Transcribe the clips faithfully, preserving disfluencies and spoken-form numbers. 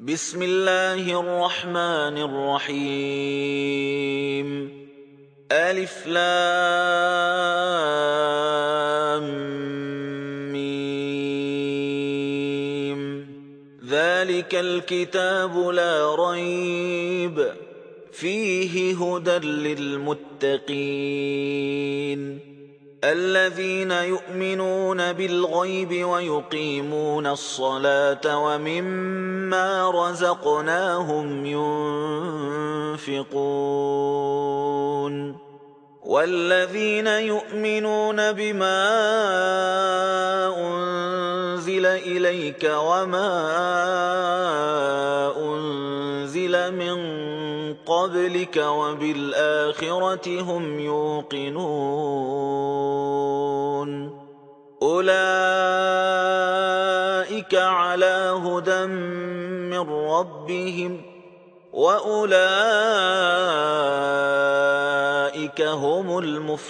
بسم الله الرحمن الرحيم ألف لام ميم ذلك الكتاب لا ريب فيه هدى للمتقين الذين يؤمنون بالغيب ويقيمون الصلاة ومما رزقناهم ينفقون والذين يؤمنون بما أنزل إليك وما أنزل من قبلك وبالآخرة هم يوقنون أولئك على هدى من ربهم وأولئك هم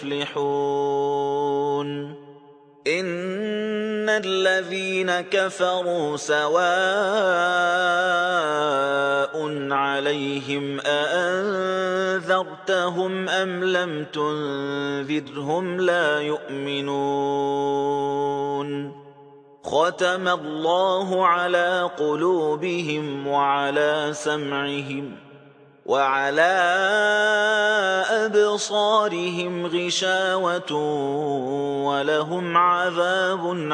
المفلحون إن الذين كفروا سواء عليهم أأنذرتهم أم لم تنذرهم لا يؤمنون ختم الله على قلوبهم وعلى سمعهم وعلى أبصارهم غشاوة ولهم عذاب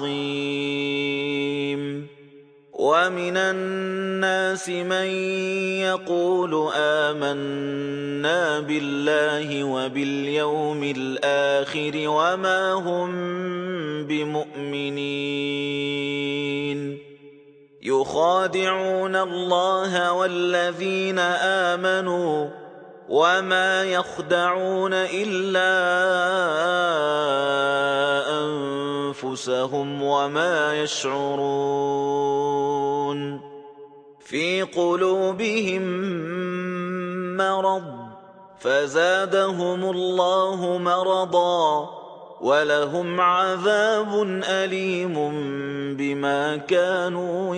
عظيم ومن الناس من يقول آمنا بالله وباليوم الآخر وما هم بمؤمنين يخادعون الله والذين آمنوا وما يخدعون إلا أنفسهم وما يشعرون في قلوبهم مرض فزادهم الله مرضا ولهم عذاب أليم بما كانوا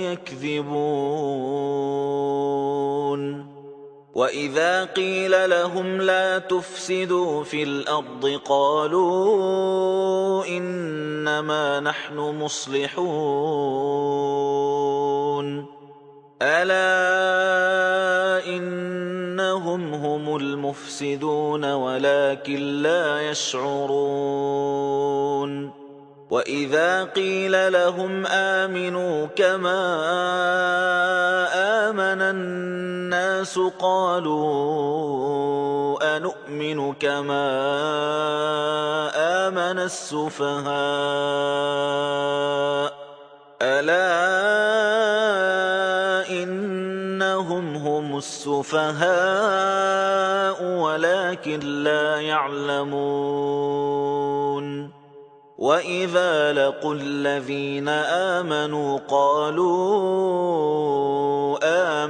يكذبون وإذا قيل لهم لا تفسدوا في الأرض قالوا إنما نحن مصلحون ألا إنهم هم المفسدون ولكن لا يشعرون وإذا قيل لهم آمنوا كما آمن الناس قالوا أنؤمن كما آمن السفهاء ألا إنهم هم السفهاء ولكن لا يعلمون وإذا لقوا الذين آمنوا قالوا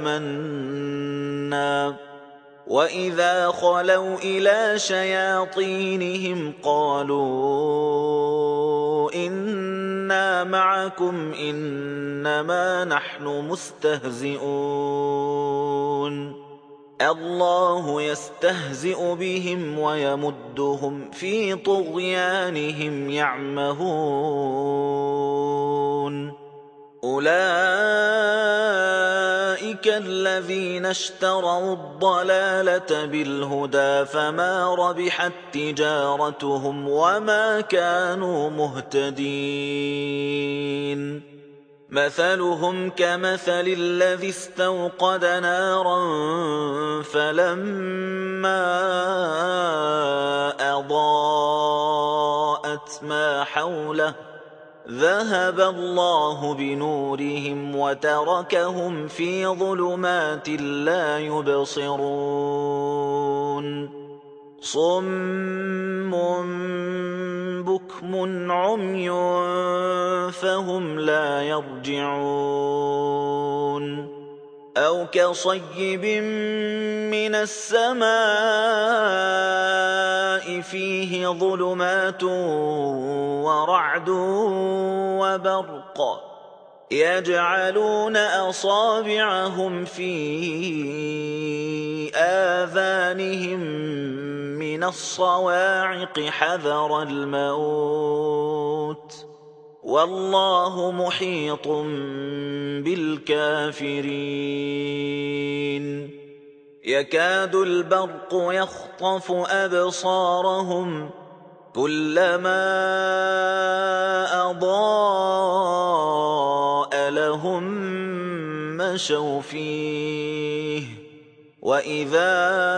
آمنا وإذا خلوا إلى شياطينهم قالوا إنا معكم إنما نحن مستهزئون الله يستهزئ بهم ويمدهم في طغيانهم يعمهون أولئك الذين اشتروا الضلالة بالهدى فما ربحت تجارتهم وما كانوا مهتدين مثلهم كمثل الذي استوقد نارا فلما أضاءت ما حوله ذهب الله بنورهم وتركهم في ظلمات لا يبصرون صم بكم عمي فهم لا يرجعون أو كصيب من السماء فيه ظلمات ورعد وبرق يجعلون أصابعهم في آذانهم من الصواعق حذر الموت والله محيط بالكافرين يكاد البرق يخطف أبصارهم كلما أضاء لهم مشوا فيه وإذا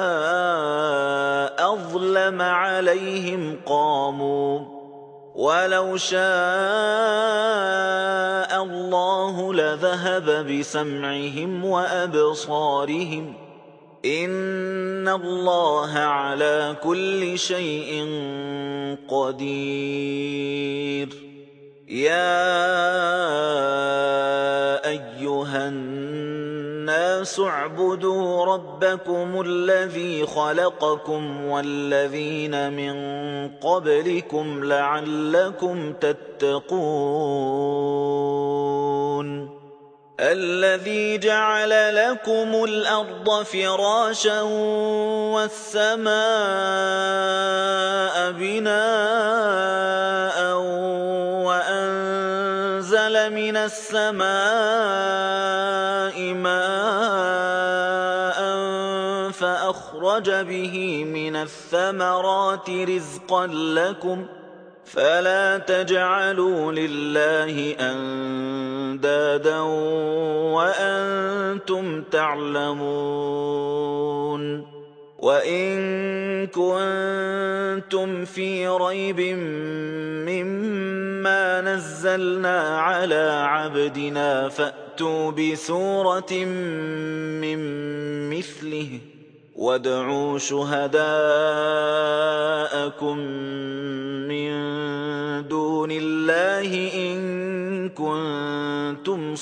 أظلم عليهم قاموا ولو شاء الله لذهب بسمعهم وأبصارهم إن الله على كل شيء قدير يا أيها الناس اعبدوا ربكم الذي خلقكم والذين من قبلكم لعلكم تتقون الذي جعل لكم الأرض فراشا والسماء بناء وأنزل من السماء ماء فأخرج به من الثمرات رزقا لكم فلا تجعلوا لله أندادا وأنتم تعلمون وإن كنتم في ريب مما نزلنا على عبدنا فأتوا بسورة من مثله وادعوا شهداءكم من دون الله إن كنتم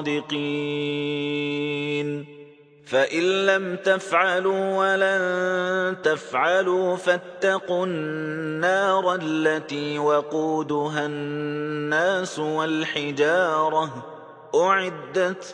صادقين فإن لم تفعلوا ولن تفعلوا فاتقوا النار التي وقودها الناس والحجارة أعدت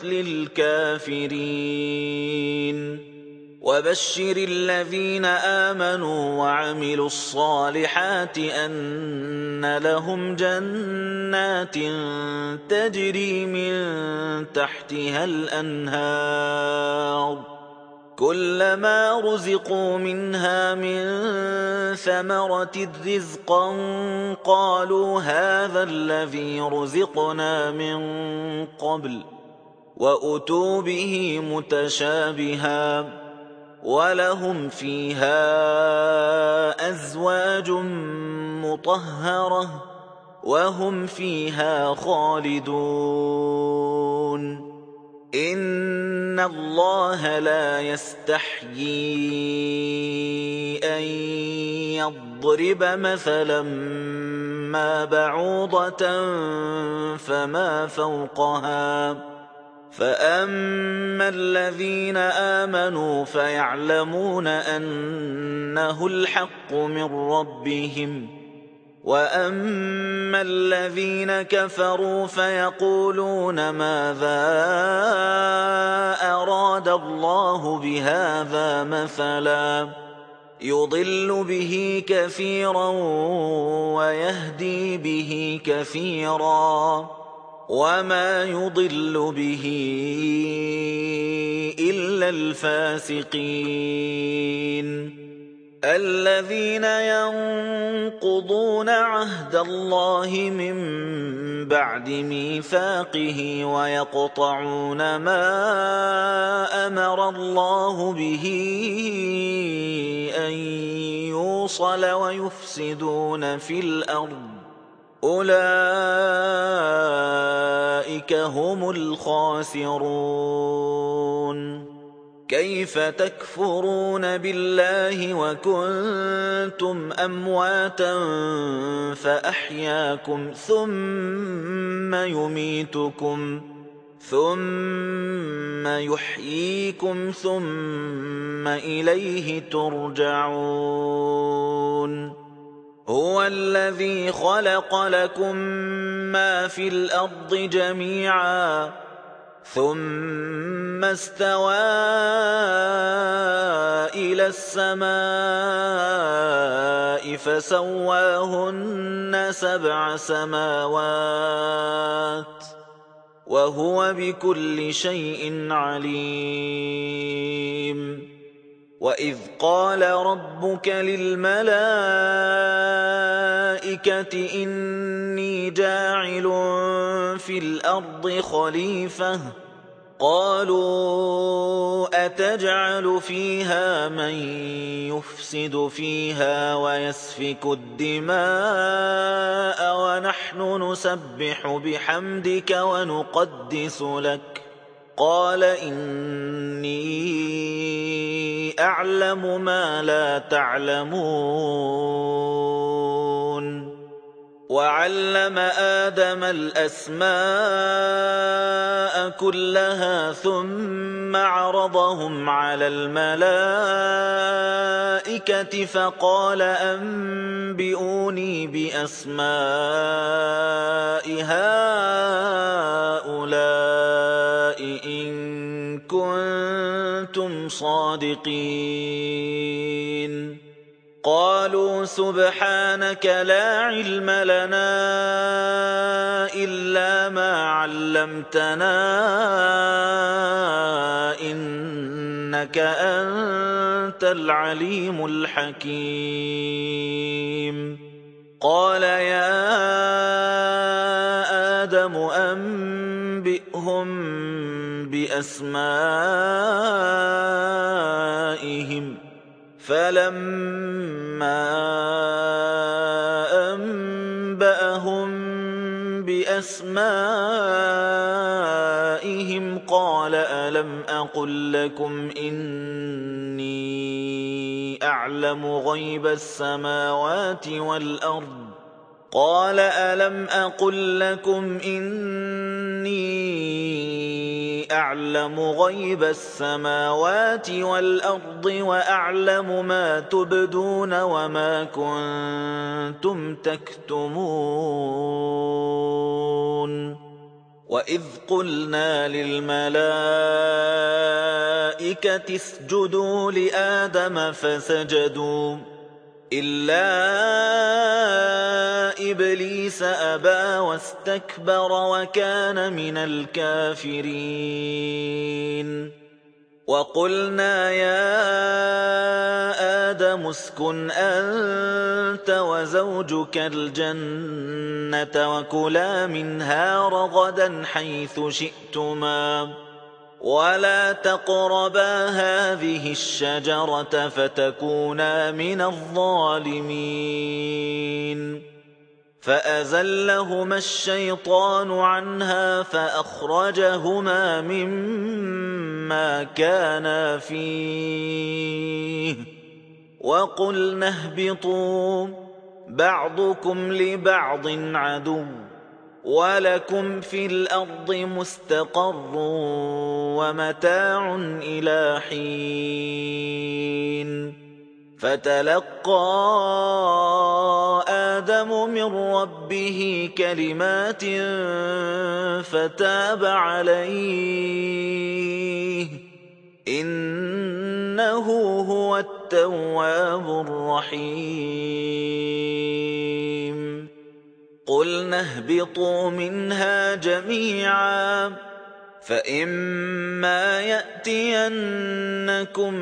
للكافرين وبشر الذين آمنوا وعملوا الصالحات أن لهم جنات تجري من تحتها الأنهار كلما رزقوا منها من ثمرة رزقا قالوا هذا الذي رزقنا من قبل وأتوا به متشابها ولهم فيها أزواج مطهرة وهم فيها خالدون إن الله لا يستحيي أن يضرب مثلا ما بعوضة فما فوقها فأما الذين آمنوا فيعلمون أنه الحق من ربهم وأما الذين كفروا فيقولون ماذا أراد الله بهذا مثلا يضل به كثيرا ويهدي به كثيرا وما يضل به إلا الفاسقين الذين ينقضون عهد الله من بعد ميثاقه ويقطعون ما أمر الله به أن يوصل ويفسدون في الأرض أولئك هم الخاسرون كيف تكفرون بالله وكنتم أمواتا فأحياكم ثم يميتكم ثم يحييكم ثم إليه ترجعون هو الذي خلق لكم ما في الأرض جميعا ثم استوى إلى السماء فسواهن سبع سماوات وهو بكل شيء عليم. وإذ قال ربك للملائكة إني جاعل في الأرض خليفة قالوا أتجعل فيها من يفسد فيها ويسفك الدماء ونحن نسبح بحمدك ونقدس لك قال إني أعلم ما لا تعلمون. وعلم آدم الأسماء كلها ثم عرضهم على الملائكة فقال أنبئوني بأسماء هؤلاء إن كنتم صادقين. قالوا سبحانك لا علم لنا إلا ما علمتنا إنك أنت العليم الحكيم. قال يا آدم أنبئهم بأسمائهم فلما أنبأهم بأسمائهم قال ألم أقل لكم إني أعلم غيب السماوات والأرض قال ألم أقل لكم إني أعلم غيب السماوات والأرض وأعلم ما تبدون وما كنتم تكتمون. وإذ قلنا للملائكة اسجدوا لآدم فسجدوا إلا إبليس أبى واستكبر وكان من الكافرين. وقلنا يا آدم اسكن أنت وزوجك الجنة وكلا منها رغدا حيث شئتما ولا تقربا هذه الشجرة فتكونا من الظالمين. فأزلهما الشيطان عنها فأخرجهما مما كانا فيه وقلنا اهبطوا بعضكم لبعض عدو ولكم في الأرض مستقر ومتاع إلى حين. فتلقى آدم من ربه كلمات فتاب عليه إنه هو التواب الرحيم. قلنا اهبطوا منها جميعا فإما يأتينكم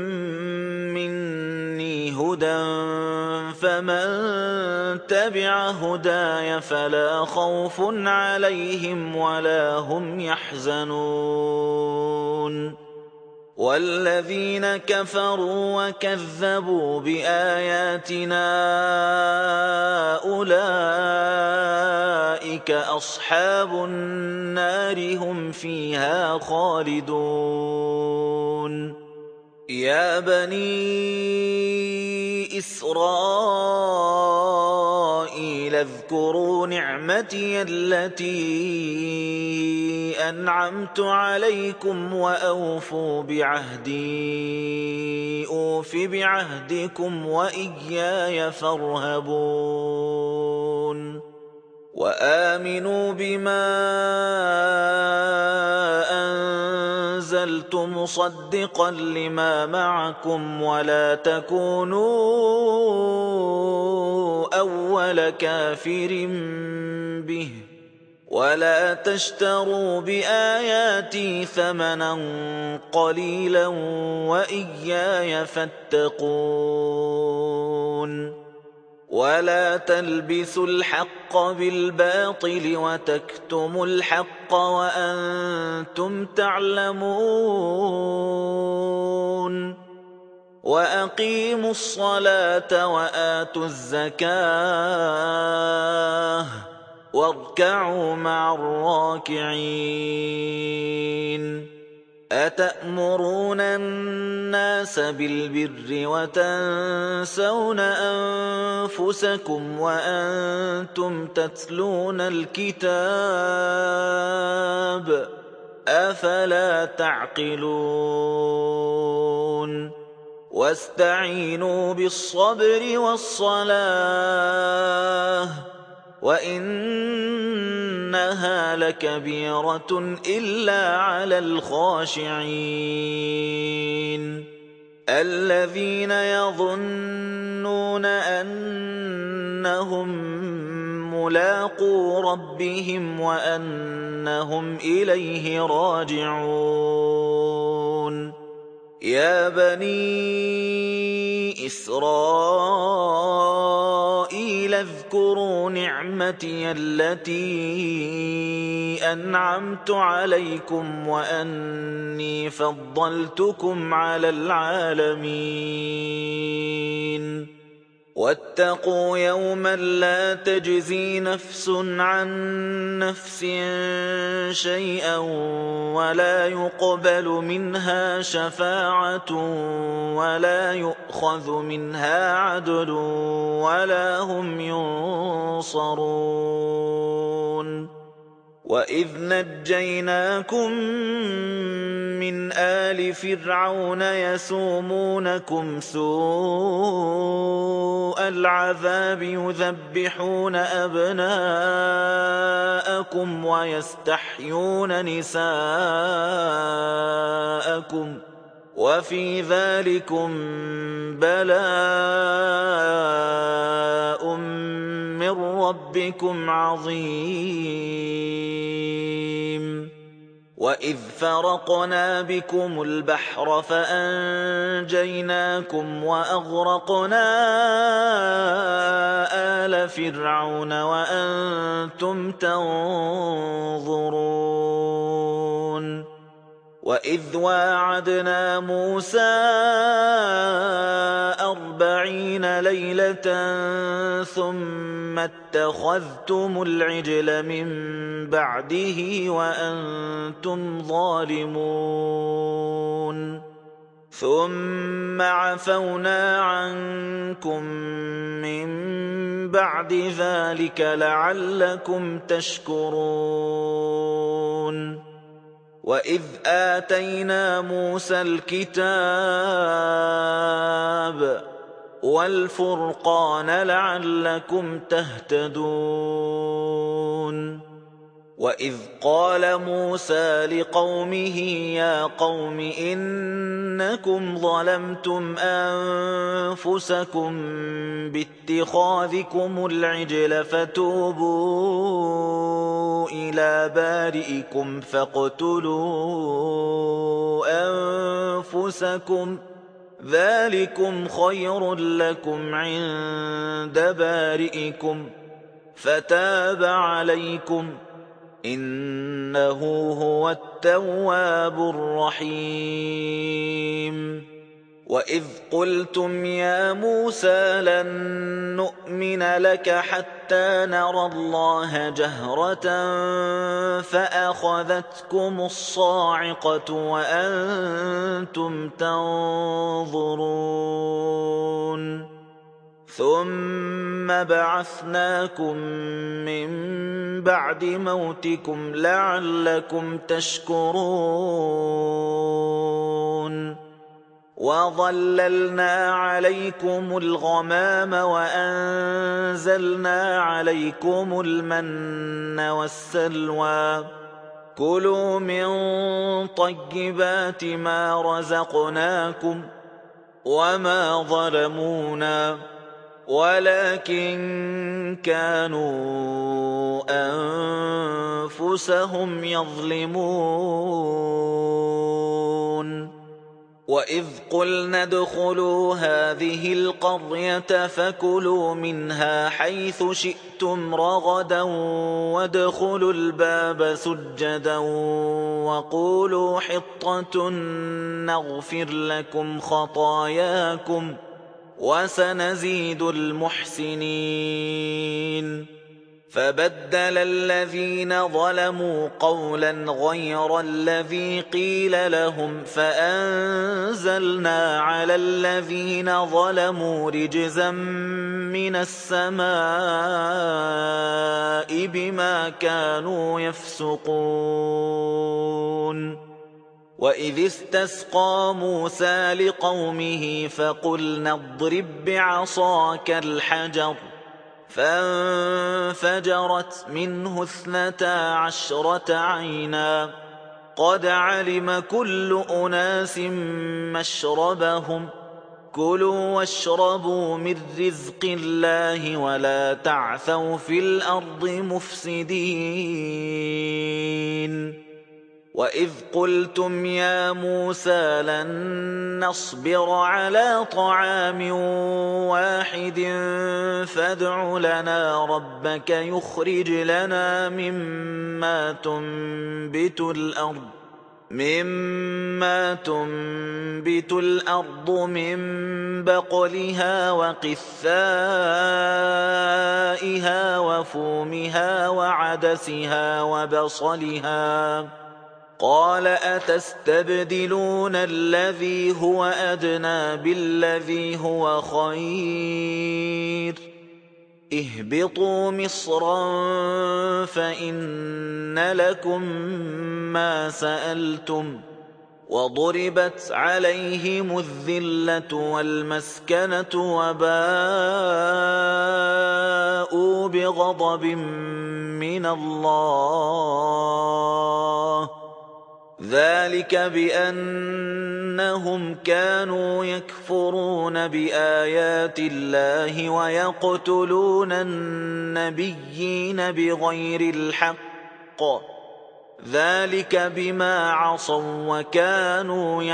مني هدى فمن تبع هداي فلا خوف عليهم ولا هم يحزنون. والذين كفروا وكذبوا بآياتنا أولئك أصحاب النار هم فيها خالدون. يا بني إسرائيل اذكروا نعمتي التي أنعمت عليكم وأوفوا بعهدي أوف بعهدكم وإياي فارهبون وآمنوا بما أنزلت مصدقا لما معكم ولا تكونوا أول كافر به ولا تشتروا بآياتي ثمنا قليلا وإياي فاتقون ولا تلبسوا الحق بالباطل وتكتموا الحق وأنتم تعلمون وأقيموا الصلاة وآتوا الزكاة واركعوا مع الراكعين أتأمرون الناس بالبر وتنسون أنفسكم وأنتم تتلون الكتاب أفلا تعقلون واستعينوا بالصبر والصلاة وإنها لكبيرة إلا على الخاشعين الذين يظنون أنهم ملاقو ربهم وأنهم إليه راجعون يا بني إسرائيل اذكروا نعمتي التي أنعمت عليكم وأني فضلتكم على العالمين واتقوا يوما لا تجزي نفس عن نفس شيئا ولا يقبل منها شفاعة ولا يؤخذ منها عدل ولا هم ينصرون وإذ نجيناكم من آل فرعون يسومونكم سوء العذاب يذبحون أبناءكم ويستحيون نساءكم وفي ذلكم بلاء من ربكم عظيم وإذ فرقنا بكم البحر فأنجيناكم وأغرقنا آل فرعون وأنتم تنظرون وإذ واعدنا موسى أربعين ليلة ثم اتخذتم العجل من بعده وأنتم ظالمون ثم عفونا عنكم من بعد ذلك لعلكم تشكرون وإذ آتينا موسى الكتاب والفرقان لعلكم تهتدون وإذ قال موسى لقومه يا قوم إنكم ظلمتم أنفسكم باتخاذكم العجل فتوبوا إلى بارئكم فاقتلوا أنفسكم ذلكم خير لكم عند بارئكم فتاب عليكم إنه هو التواب الرحيم وإذ قلتم يا موسى لن نؤمن لك حتى نرى الله جهرة فأخذتكم الصاعقة وأنتم تنظرون ثم بعثناكم من بعد موتكم لعلكم تشكرون وظللنا عليكم الغمام وأنزلنا عليكم المن والسلوى كلوا من طيبات ما رزقناكم وما ظلمونا ولكن كانوا أنفسهم يظلمون وإذ قلنا ادخلوا هذه القرية فكلوا منها حيث شئتم رغدا وادخلوا الباب سجدا وقولوا حطة نغفر لكم خطاياكم وسنزيد المحسنين فبدل الذين ظلموا قولا غير الذي قيل لهم فأنزلنا على الذين ظلموا رجزا من السماء بما كانوا يفسقون وإذ استسقى موسى لقومه فقلنا اضرب بعصاك الحجر فانفجرت منه اثنتا عشرة عينا قد علم كل أناس مشربهم كلوا واشربوا من رزق الله ولا تعثوا في الأرض مفسدين وإذ قلتم يا موسى لن نصبر على طعام واحد فادع لنا ربك يخرج لنا مما تنبت الأرض مما تنبت الأرض من بقلها وقثائها وفومها وعدسها وبصلها قال أتستبدلون الذي هو أدنى بالذي هو خير اهبطوا مصرا فإن لكم ما سألتم وضربت عليهم الذلة والمسكنة وباءوا بغضب من الله ذلك بأنهم كانوا يكفرون بآيات الله ويقتلون النبيين بغير الحق ذلك بما عصوا وكانوا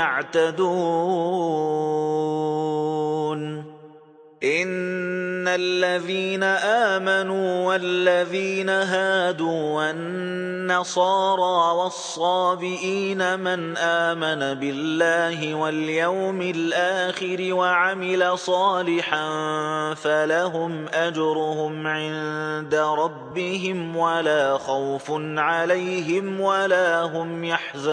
يعتدون إن الذين آمنوا والذين هادوا والنصارى والصابئين من آمن بالله واليوم الآخر وعمل صالحا فلهم أجرهم عند ربهم ولا خوف عليهم ولا هم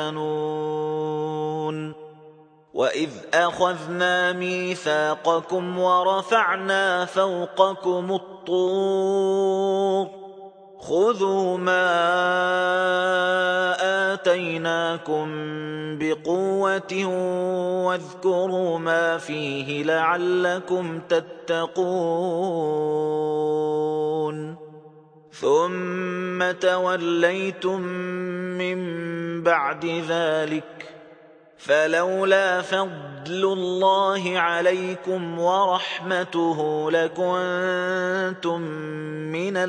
يحزنون وإذ أخذنا ميثاقكم ورفعنا فوقكم الطور خذوا ما آتيناكم بقوة واذكروا ما فيه لعلكم تتقون ثم توليتم من بعد ذلك فلولا فضل الله عليكم ورحمته لكنتم من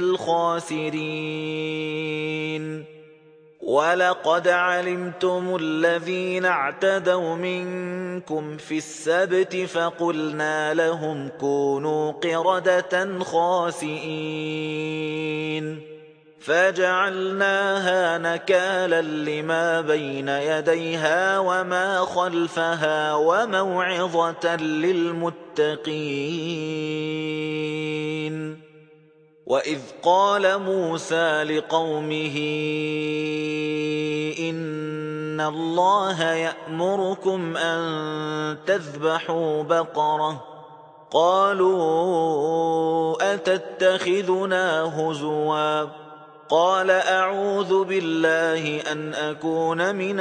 الخاسرين ولقد علمتم الذين اعتدوا منكم في السبت فقلنا لهم كونوا قردة خاسئين فجعلناها نكالا لما بين يديها وما خلفها وموعظة للمتقين. وإذ قال موسى لقومه إن الله يأمركم أن تذبحوا بقرة قالوا أتتخذنا هزوا قال أعوذ بالله أن أكون من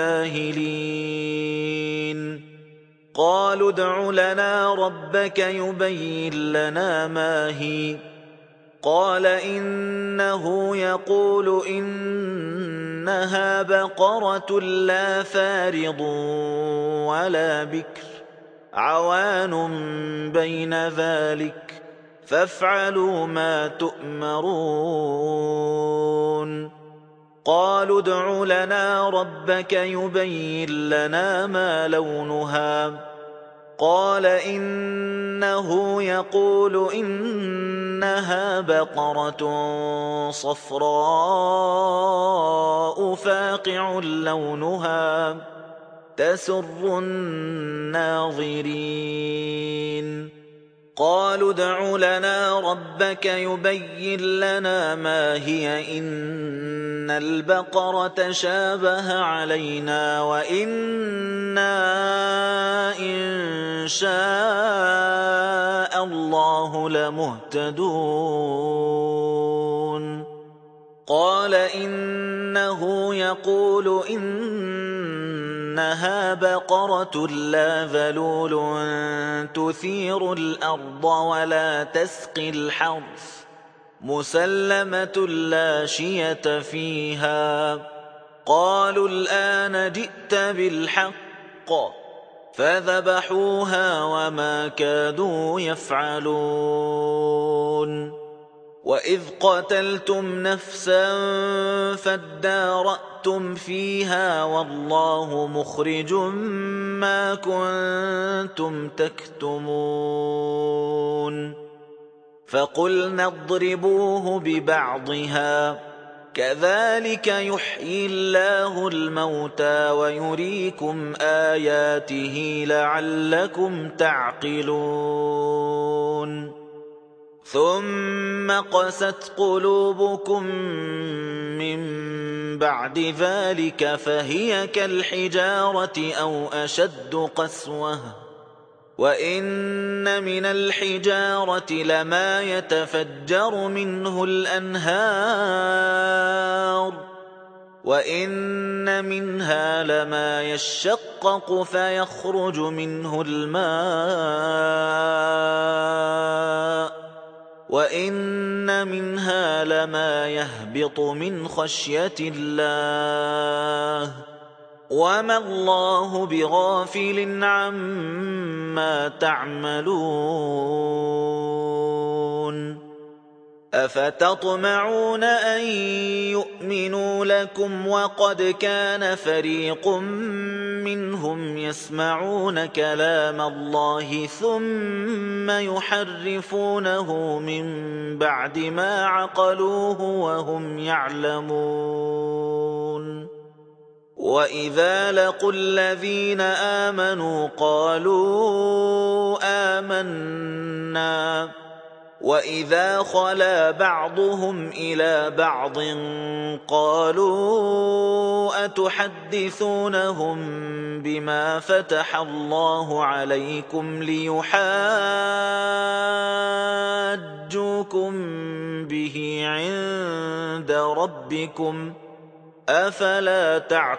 الجاهلين. قالوا ادع لنا ربك يبين لنا ما هي قال إنه يقول إنها بقرة لا فارض ولا بكر عوان بين ذلك فافعلوا ما تؤمرون. قالوا ادع لنا ربك يبين لنا ما لونها قال إنه يقول إنها بقرة صفراء فاقع لونها تسر الناظرين. قالوا ادع لنا ربك يبين لنا ما هي إن البقرة شابه علينا وإنا إن شاء الله لمهتدون. قال إنه يقول إنها بقرة لا ذلول تثير الأرض ولا تسقي الحرث مسلمة لا شية فيها. قالوا الآن جئت بالحق فذبحوها وما كادوا يفعلون. وإذ قتلتم نفسا فادارأتم فيها والله مخرج ما كنتم تكتمون. فقلنا اضربوه ببعضها كذلك يحيي الله الموتى ويريكم آياته لعلكم تعقلون. ثم قست قلوبكم من بعد ذلك فهي كالحجارة أو أشد قسوة وإن من الحجارة لما يتفجر منه الأنهار وإن منها لما يشقق فيخرج منه الماء وإن منها لما يهبط من خشية الله وما الله بغافل عما تعملون. أفتطمعون أن يؤمنوا لكم وقد كان فريق منهم يسمعون كلام الله ثم يحرفونه من بعد ما عقلوه وهم يعلمون. وإذا لقوا الذين آمنوا قالوا آمنا وإذا خلا بعضهم إلى بعض قالوا أتحدثونهم بما فتح الله عليكم ليحاجوكم به عند ربكم أفلا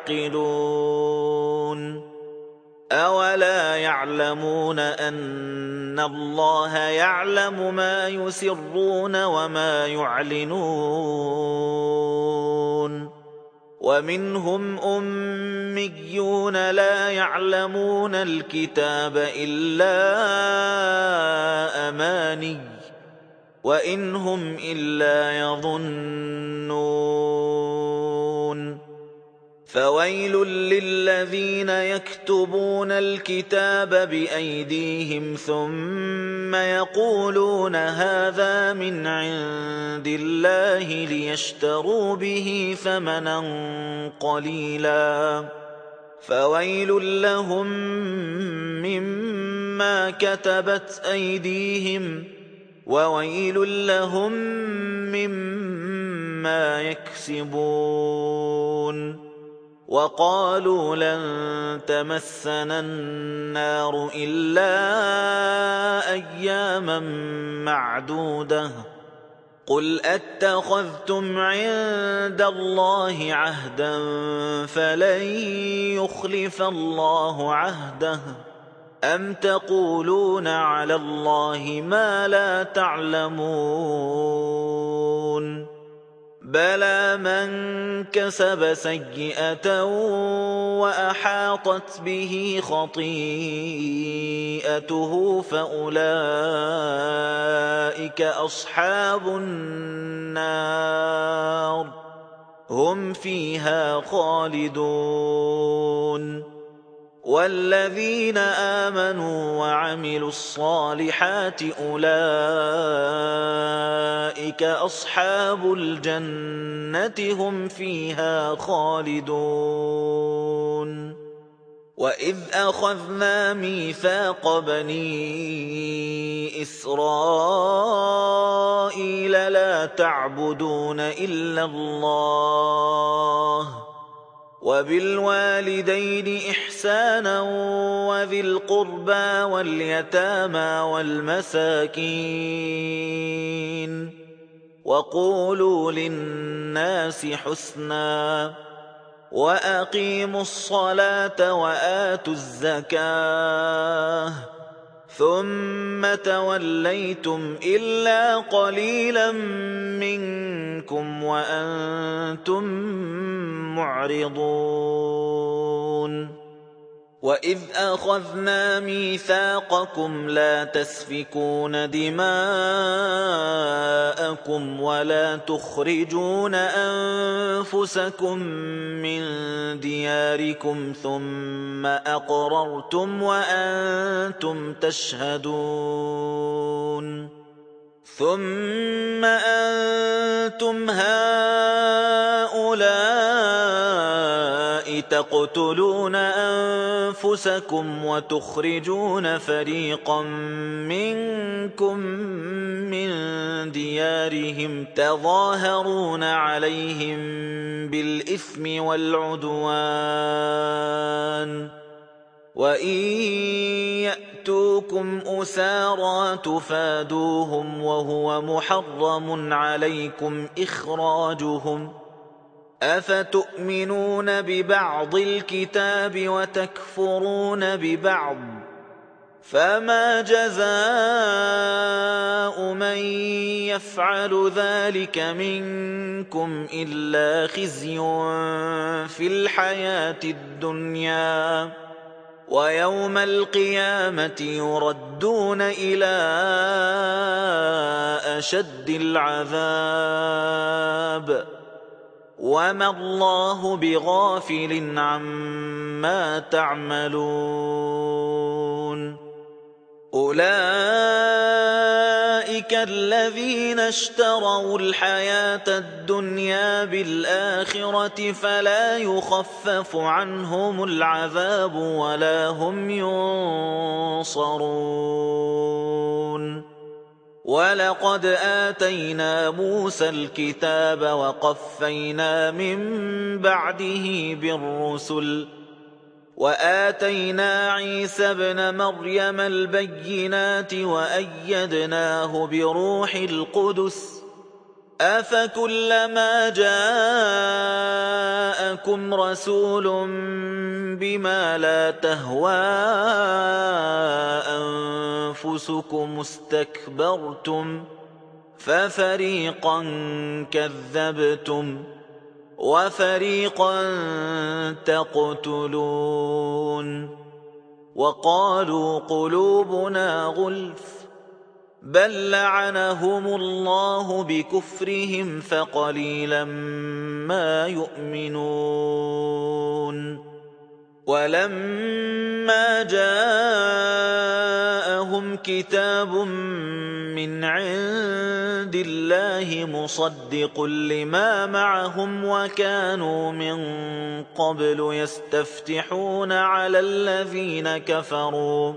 تعقلون. أولا يعلمون أن الله يعلم ما يسرون وما يعلنون. ومنهم أميون لا يعلمون الكتاب إلا أماني وإن هم إلا يظنون. فويل للذين يكتبون الكتاب بأيديهم ثم يقولون هذا من عند الله ليشتروا به ثمنا قليلا فويل لهم مما كتبت أيديهم وويل لهم مما يكسبون. وقالوا لن تمسنا النار إلا أياما معدودة قل أتخذتم عند الله عهدا فلن يخلف الله عهده أم تقولون على الله ما لا تعلمون بلى من كسب سيئة وأحاطت به خطيئته فأولئك أصحاب النار هم فيها خالدون. والذين آمنوا وعملوا الصالحات أولئك أصحاب الجنة هم فيها خالدون. وإذ أخذنا ميثاق بني إسرائيل لا تعبدون إلا الله وبالوالدين إحسانا وذي القربى واليتامى والمساكين وقولوا للناس حسنا وأقيموا الصلاة وآتوا الزكاة ثم توليتم إلا قليلا منكم وأنتم معرضون. وإذ أخذنا ميثاقكم لا تسفكون دماءكم ولا تخرجون أنفسكم من دياركم ثم أقررتم وأنتم تشهدون ثم أنتم هؤلاء تقتلون أنفسكم وتخرجون فريقا منكم من ديارهم تظاهرون عليهم بالإثم والعدوان وإن يأتوكم أسارى تفادوهم وهو محرم عليكم إخراجهم أفتؤمنون ببعض الكتاب وتكفرون ببعض فما جزاء من يفعل ذلك منكم إلا خزي في الحياة الدنيا ويوم القيامة يردون إلى أشد العذاب وما الله بغافل عما تعملون. أولئك الذين اشتروا الحياة الدنيا بالآخرة فلا يخفف عنهم العذاب ولا هم ينصرون. ولقد آتينا موسى الكتاب وقفينا من بعده بالرسل وآتينا عيسى ابن مريم البينات وأيدناه بروح القدس أفكلما جاءكم رسول بما لا تهوى أنفسكم استكبرتم ففريقا كذبتم وفريقا تقتلون. وقالوا قلوبنا غلف بل لعنهم الله بكفرهم فقليلا ما يؤمنون. ولما جاءهم كتاب من عند الله مصدق لما معهم وكانوا من قبل يستفتحون على الذين كفروا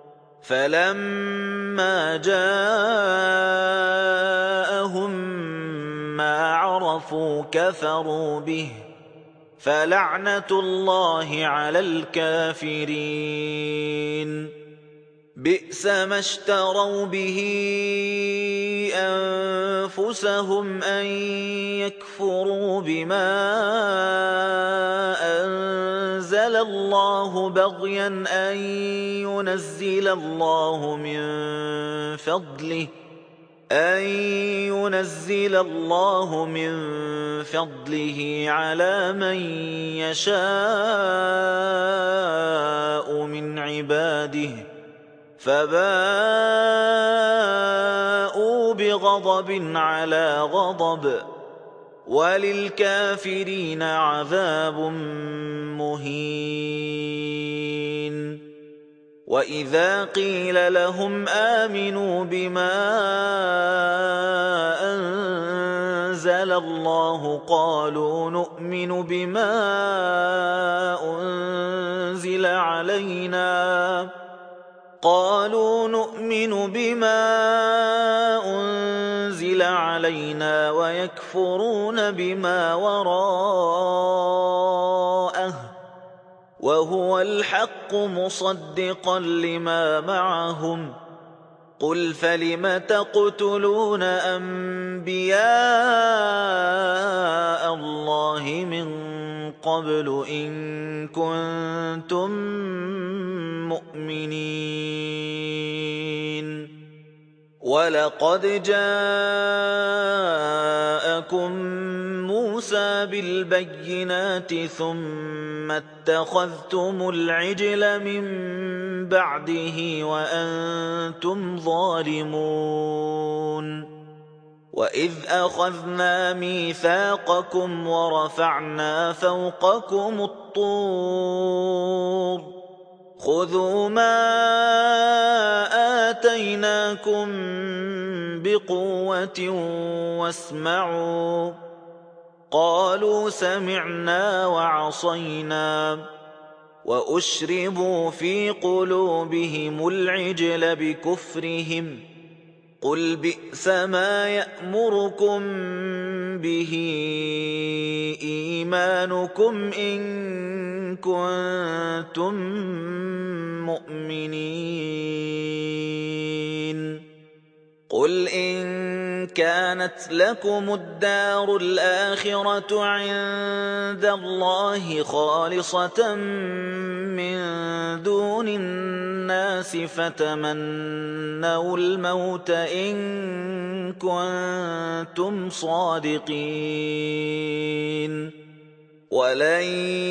فلما جاءهم ما عرفوا كفروا به فلعنة الله على الكافرين. بئس ما اشتروا به أنفسهم أن يكفروا بما أنزل الله بغيا أن ينزل الله من فضله أن ينزل الله من فضله على من يشاء من عباده فباءوا بغضب على غضب وللكافرين عذاب مهين. وإذا قيل لهم آمنوا بما أنزل الله قالوا نؤمن بما أنزل علينا قالوا نؤمن بما أنزل علينا ويكفرون بما وراءه وهو الحق مصدقا لما معهم. قل فلم تقتلون أنبياء الله من قبل إن كنتم مؤمنين. ولقد جاءكم موسى بالبينات ثم اتخذتم العجل من بعده وأنتم ظالمون. وإذ أخذنا ميثاقكم ورفعنا فوقكم الطور خذوا ما آتيناكم بقوة واسمعوا قالوا سمعنا وعصينا وأشربوا في قلوبهم العجل بكفرهم قل بئس ما يأمركم به إيمانكم إن كنتم مؤمنين. قل إن كانت لكم الدار الآخرة عند الله خالصة من دون الناس فتمنوا الموت إن كنتم صادقين ولن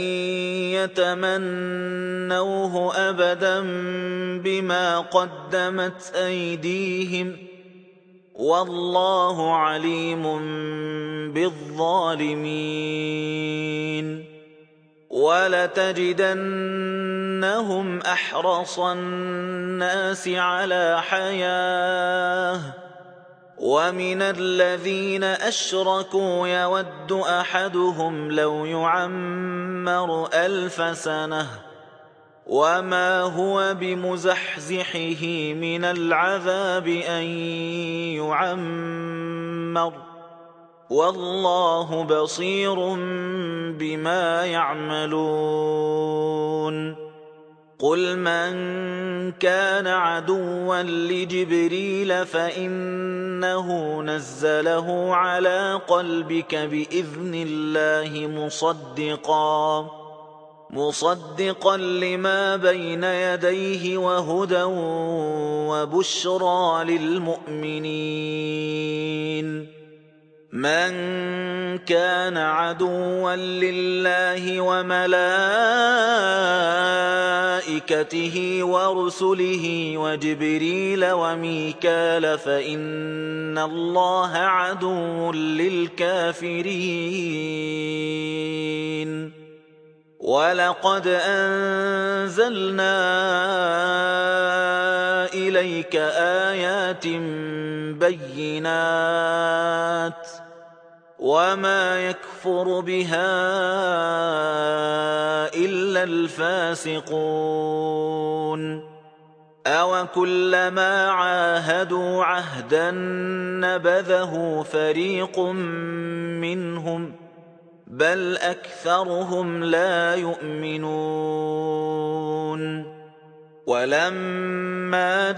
يتمنوه أبدا بما قدمت أيديهم والله عليم بالظالمين. ولتجدنهم أحرص الناس على حياة ومن الذين أشركوا يود أحدهم لو يعمر ألف سنة وما هو بمزحزحه من العذاب أن يعمر والله بصير بما يعملون. قل من كان عدوا لجبريل فإنه نزله على قلبك بإذن الله مصدقا مصدقا لما بين يديه وهدى وبشرى للمؤمنين. من كان عدوا لله وملائكته وملائكته ورسله وجبريل وميكال فإن الله عدو للكافرين ولقد أنزلنا إليك آيات بينات وما يكفر بها إلا الفاسقون أوكلما عاهدوا عهدا نبذه فريق منهم بل أكثرهم لا يؤمنون ولما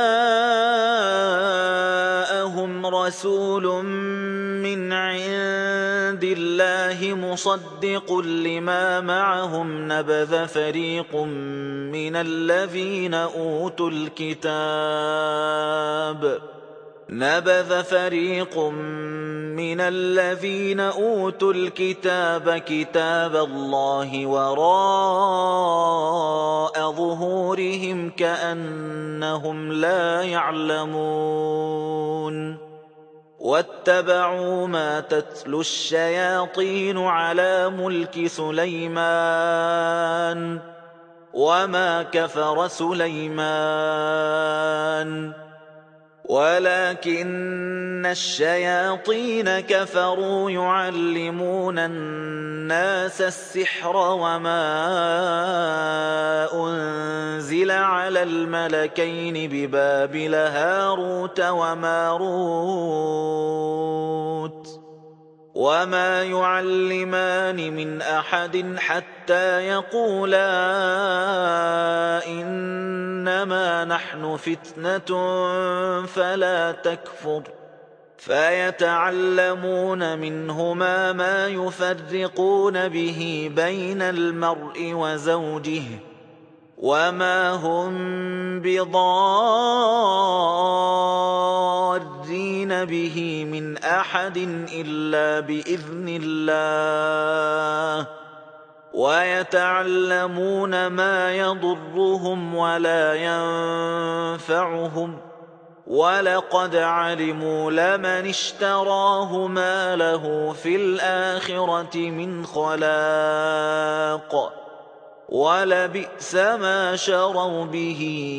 جاءهم رسول من عند الله مصدق لما معهم نبذ فريق من الذين أوتوا الكتاب نبذ فريق من الذين أوتوا الكتاب كتاب الله وراء ظهورهم كأنهم لا يعلمون واتبعوا ما تتلو الشياطين على ملك سليمان وما كفر سليمان ولكن الشياطين كفروا يعلمون الناس السحر وما أنزل على الملكين ببابل هاروت وماروت وما يعلمان من أحد حتى يقولا إنما نحن فتنة فلا تكفر فيتعلمون منهما ما يفرقون به بين المرء وزوجه وما هم بضارين به من أحد إلا بإذن الله ويتعلمون ما يضرهم ولا ينفعهم ولقد علموا لمن اشتراه ما له في الآخرة من خلاق ولبئس ما شروا به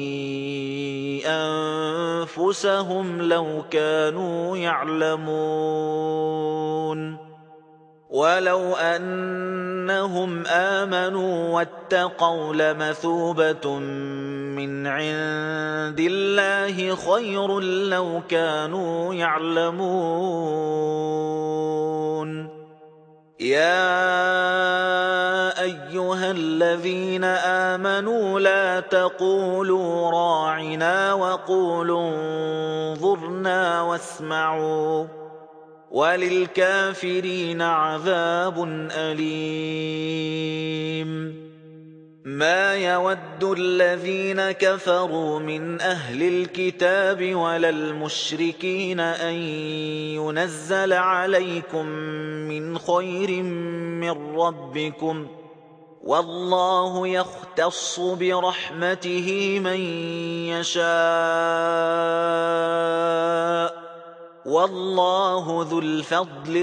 أنفسهم لو كانوا يعلمون ولو أنهم آمنوا واتقوا لمثوبة من عند الله خير لو كانوا يعلمون يا أيها الذين آمنوا لا تقولوا راعنا وقولوا انظرنا واسمعوا وللكافرين عذاب أليم ما يود الذين كفروا من أهل الكتاب ولا المشركين أن ينزل عليكم من خير من ربكم والله يختص برحمته من يشاء والله ذو الفضل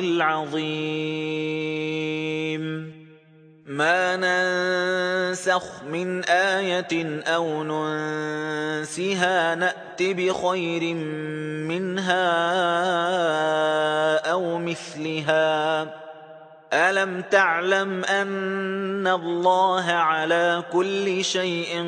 العظيم ما ننسخ من آية أو ننسها نأت بخير منها أو مثلها ألم تعلم أن الله على كل شيء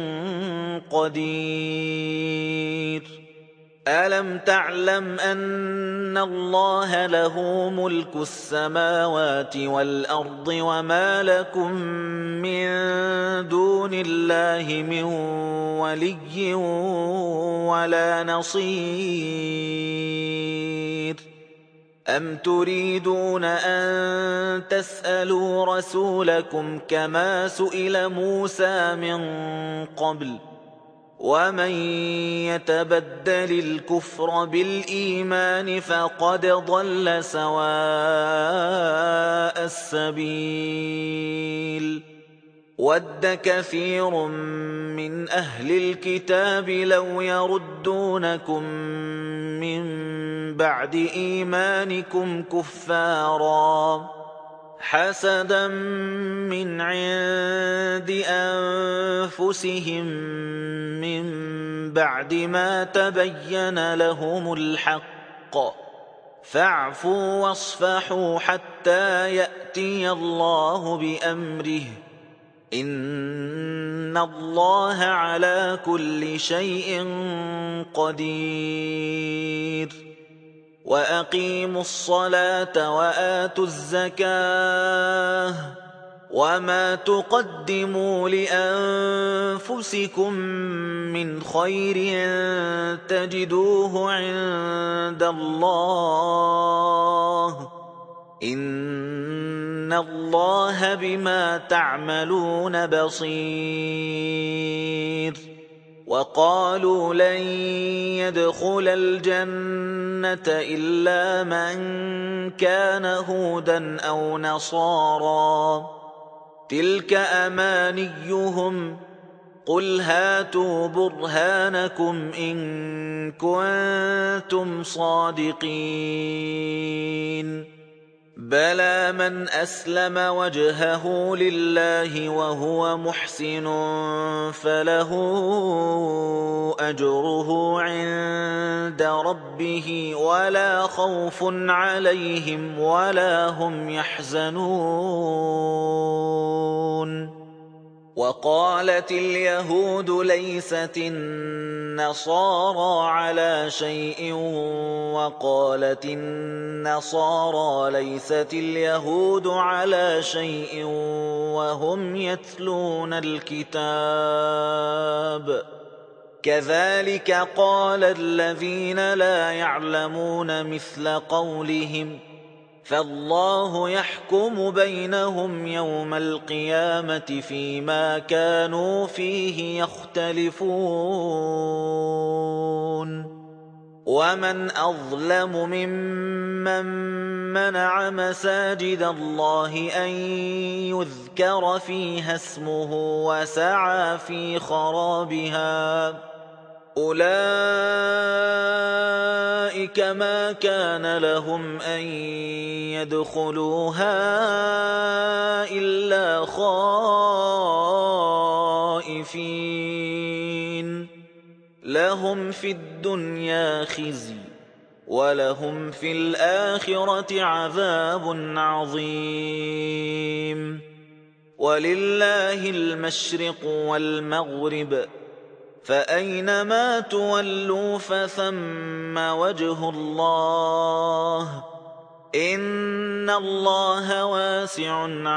قدير ألم تعلم أن الله له ملك السماوات والأرض وما لكم من دون الله من ولي ولا نصير أم تريدون أن تسألوا رسولكم كما سئل موسى من قبل ومن يتبدل الكفر بالإيمان فقد ضل سواء السبيل ود كثير من أهل الكتاب لو يردونكم من بعد إيمانكم كفارا حسدا من عند أنفسهم من بعد ما تبين لهم الحق فاعفوا واصفحوا حتى يأتي الله بأمره إن الله على كل شيء قدير وأقيموا الصلاة وآتوا الزكاة وما تقدموا لأنفسكم من خير تجدوه عند الله إن الله بما تعملون بصير وقالوا لن يدخل الجنة إلا من كان هودا أو نصارا تلك أمانيهم قل هاتوا برهانكم إن كنتم صادقين بلى من أسلم وجهه لله وهو محسن فله أجره عند ربه ولا خوف عليهم ولا هم يحزنون وقالت اليهود ليست النصارى على شيء وقالت النصارى ليست اليهود على شيء وهم يتلون الكتاب كذلك قال الذين لا يعلمون مثل قولهم فالله يحكم بينهم يوم القيامة فيما كانوا فيه يختلفون ومن أظلم ممن منع مساجد الله أن يذكر فيها اسمه وسعى في خرابها أولئك ما كان لهم أن يدخلوها إلا خائفين لهم في الدنيا خزي ولهم في الآخرة عذاب عظيم ولله المشرق والمغرب فأينما تولوا فثم وجه الله إن الله واسع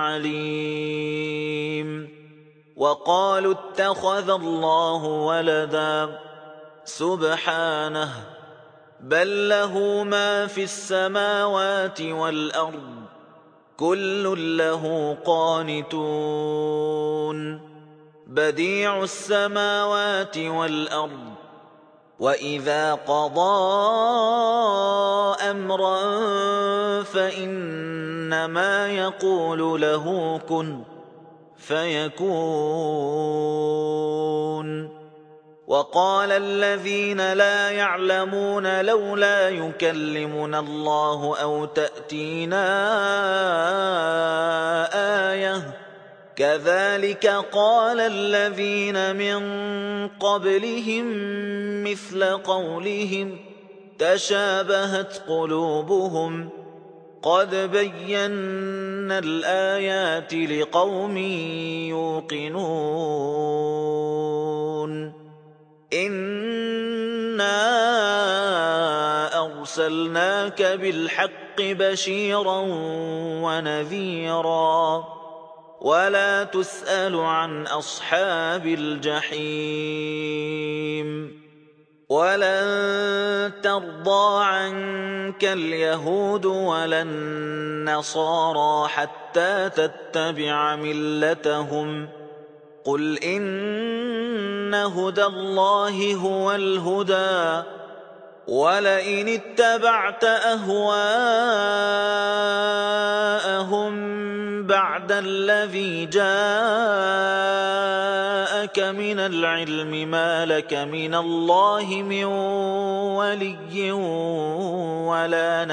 عليم وقالوا اتخذ الله ولدا سبحانه بل له ما في السماوات والأرض كل له قانتون بديع السماوات والأرض وإذا قضى أمرا فإنما يقول له كن فيكون وقال الذين لا يعلمون لولا يكلمنا الله أو تأتينا آية كذلك قال الذين من قبلهم مثل قولهم تشابهت قلوبهم قد بينا الآيات لقوم يوقنون إنا أرسلناك بالحق بشيرا ونذيرا ولا تسأل عن أصحاب الجحيم ولن ترضى عنك اليهود ولا النصارى حتى تتبع ملتهم قل إن هدى الله هو الهدى ولئن اتبعت أهواءهم بعد الذي جاءك من العلم ما لك من الله من ولي ولا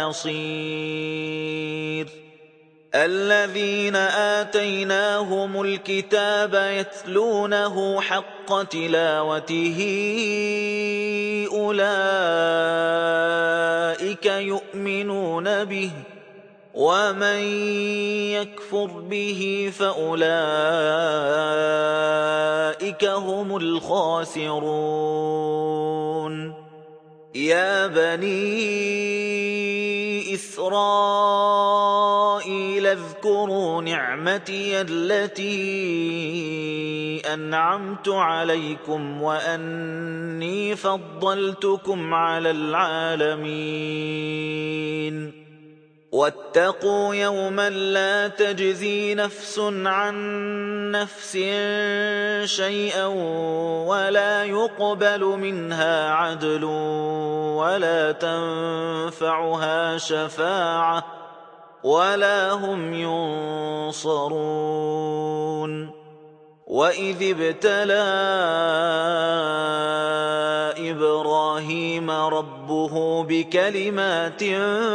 نصير الذين آتيناهم الكتاب يتلونه حق تلاوته أولئك يؤمنون به ومن يكفر به فأولئك هم الخاسرون يا بني إسرائيل اذكروا نعمتي التي أنعمت عليكم وأني فضلتكم على العالمين واتقوا يوما لا تجزي نفس عن نفس شيئا ولا يقبل منها عدل ولا تنفعها شفاعة ولا هم ينصرون وإذ ابتلى إبراهيم ربه بكلمات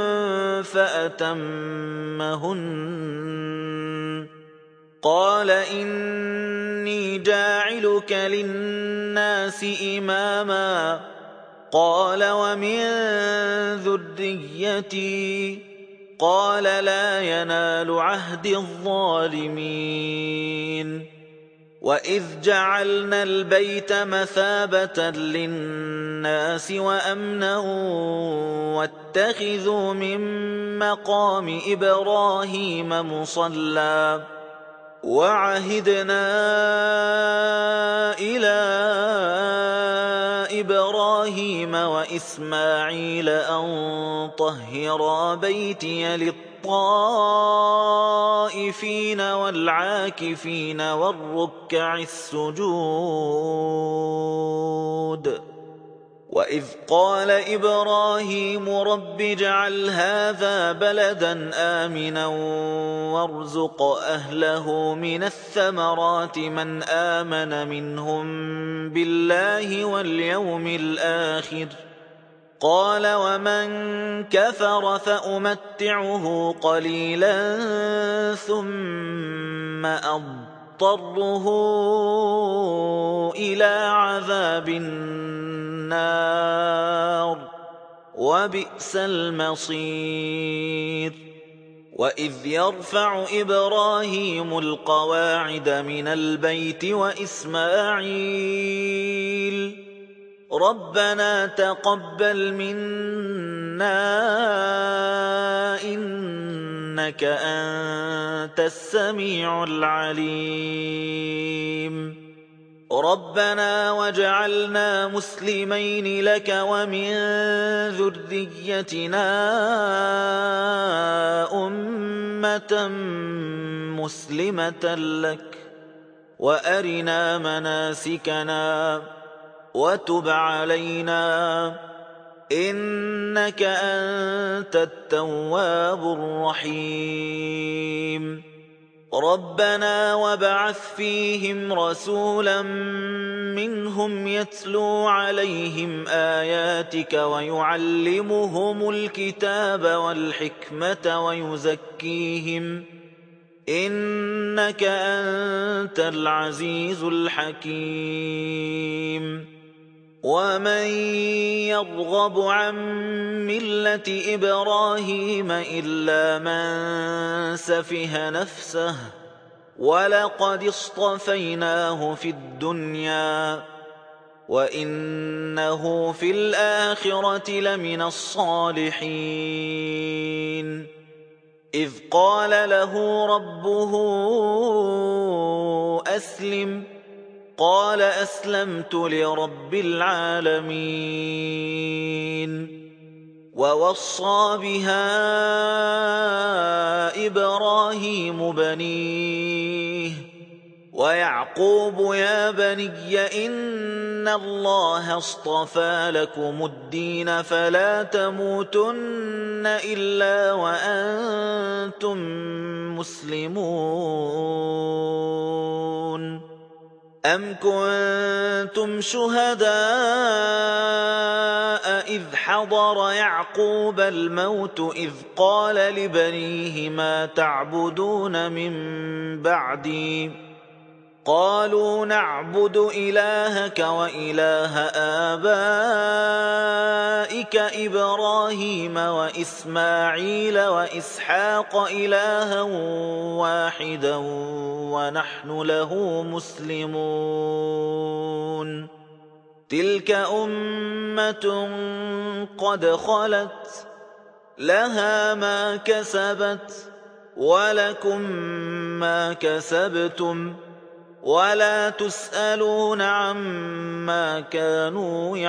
فأتمهن قال إني جاعلك للناس إماما قال ومن ذريتي قال لا ينال عهد الظالمين وإذ جعلنا البيت مثابة للناس وأمنا واتخذوا من مقام إبراهيم مصلى وعهدنا إلى إبراهيم وإسماعيل أن طهرا بيتي للطائفين والعاكفين والركع السجود وإذ قال إبراهيم رب اجعل هذا بلدا آمنا وارزق أهله من الثمرات من آمن منهم بالله واليوم الآخر قال ومن كفر فأمتعه قليلا ثم أضطره إلى عذاب النار وبئس المصير وإذ يرفع إبراهيم القواعد من البيت وإسماعيل ربنا تقبل منا إنك أنت السميع العليم ربنا واجعلنا مسلمين لك ومن ذريتنا أمة مسلمة لك وأرنا مناسكنا وتب علينا إنك أنت التواب الرحيم ربنا وابعث فيهم رسولا منهم يتلو عليهم آياتك ويعلمهم الكتاب والحكمة ويزكيهم إنك أنت العزيز الحكيم ومن يرغب عن ملة إبراهيم إلا من سفه نفسه ولقد اصطفيناه في الدنيا وإنه في الآخرة لمن الصالحين إذ قال له ربه أسلم قال أسلمت لرب العالمين ووصى بها إبراهيم بنيه ويعقوب يا بني إن الله اصطفى لكم الدين فلا تموتن إلا وأنتم مسلمون أم كنتم شهداء إذ حضر يعقوب الموت إذ قال لبنيه ما تعبدون من بعدي قالوا نعبد إلهك وإله آبائك إبراهيم وإسماعيل وإسحاق إلها واحدا ونحن له مسلمون تلك أمة قد خلت لها ما كسبت ولكم ما كسبتم ولا تسألون عما كانوا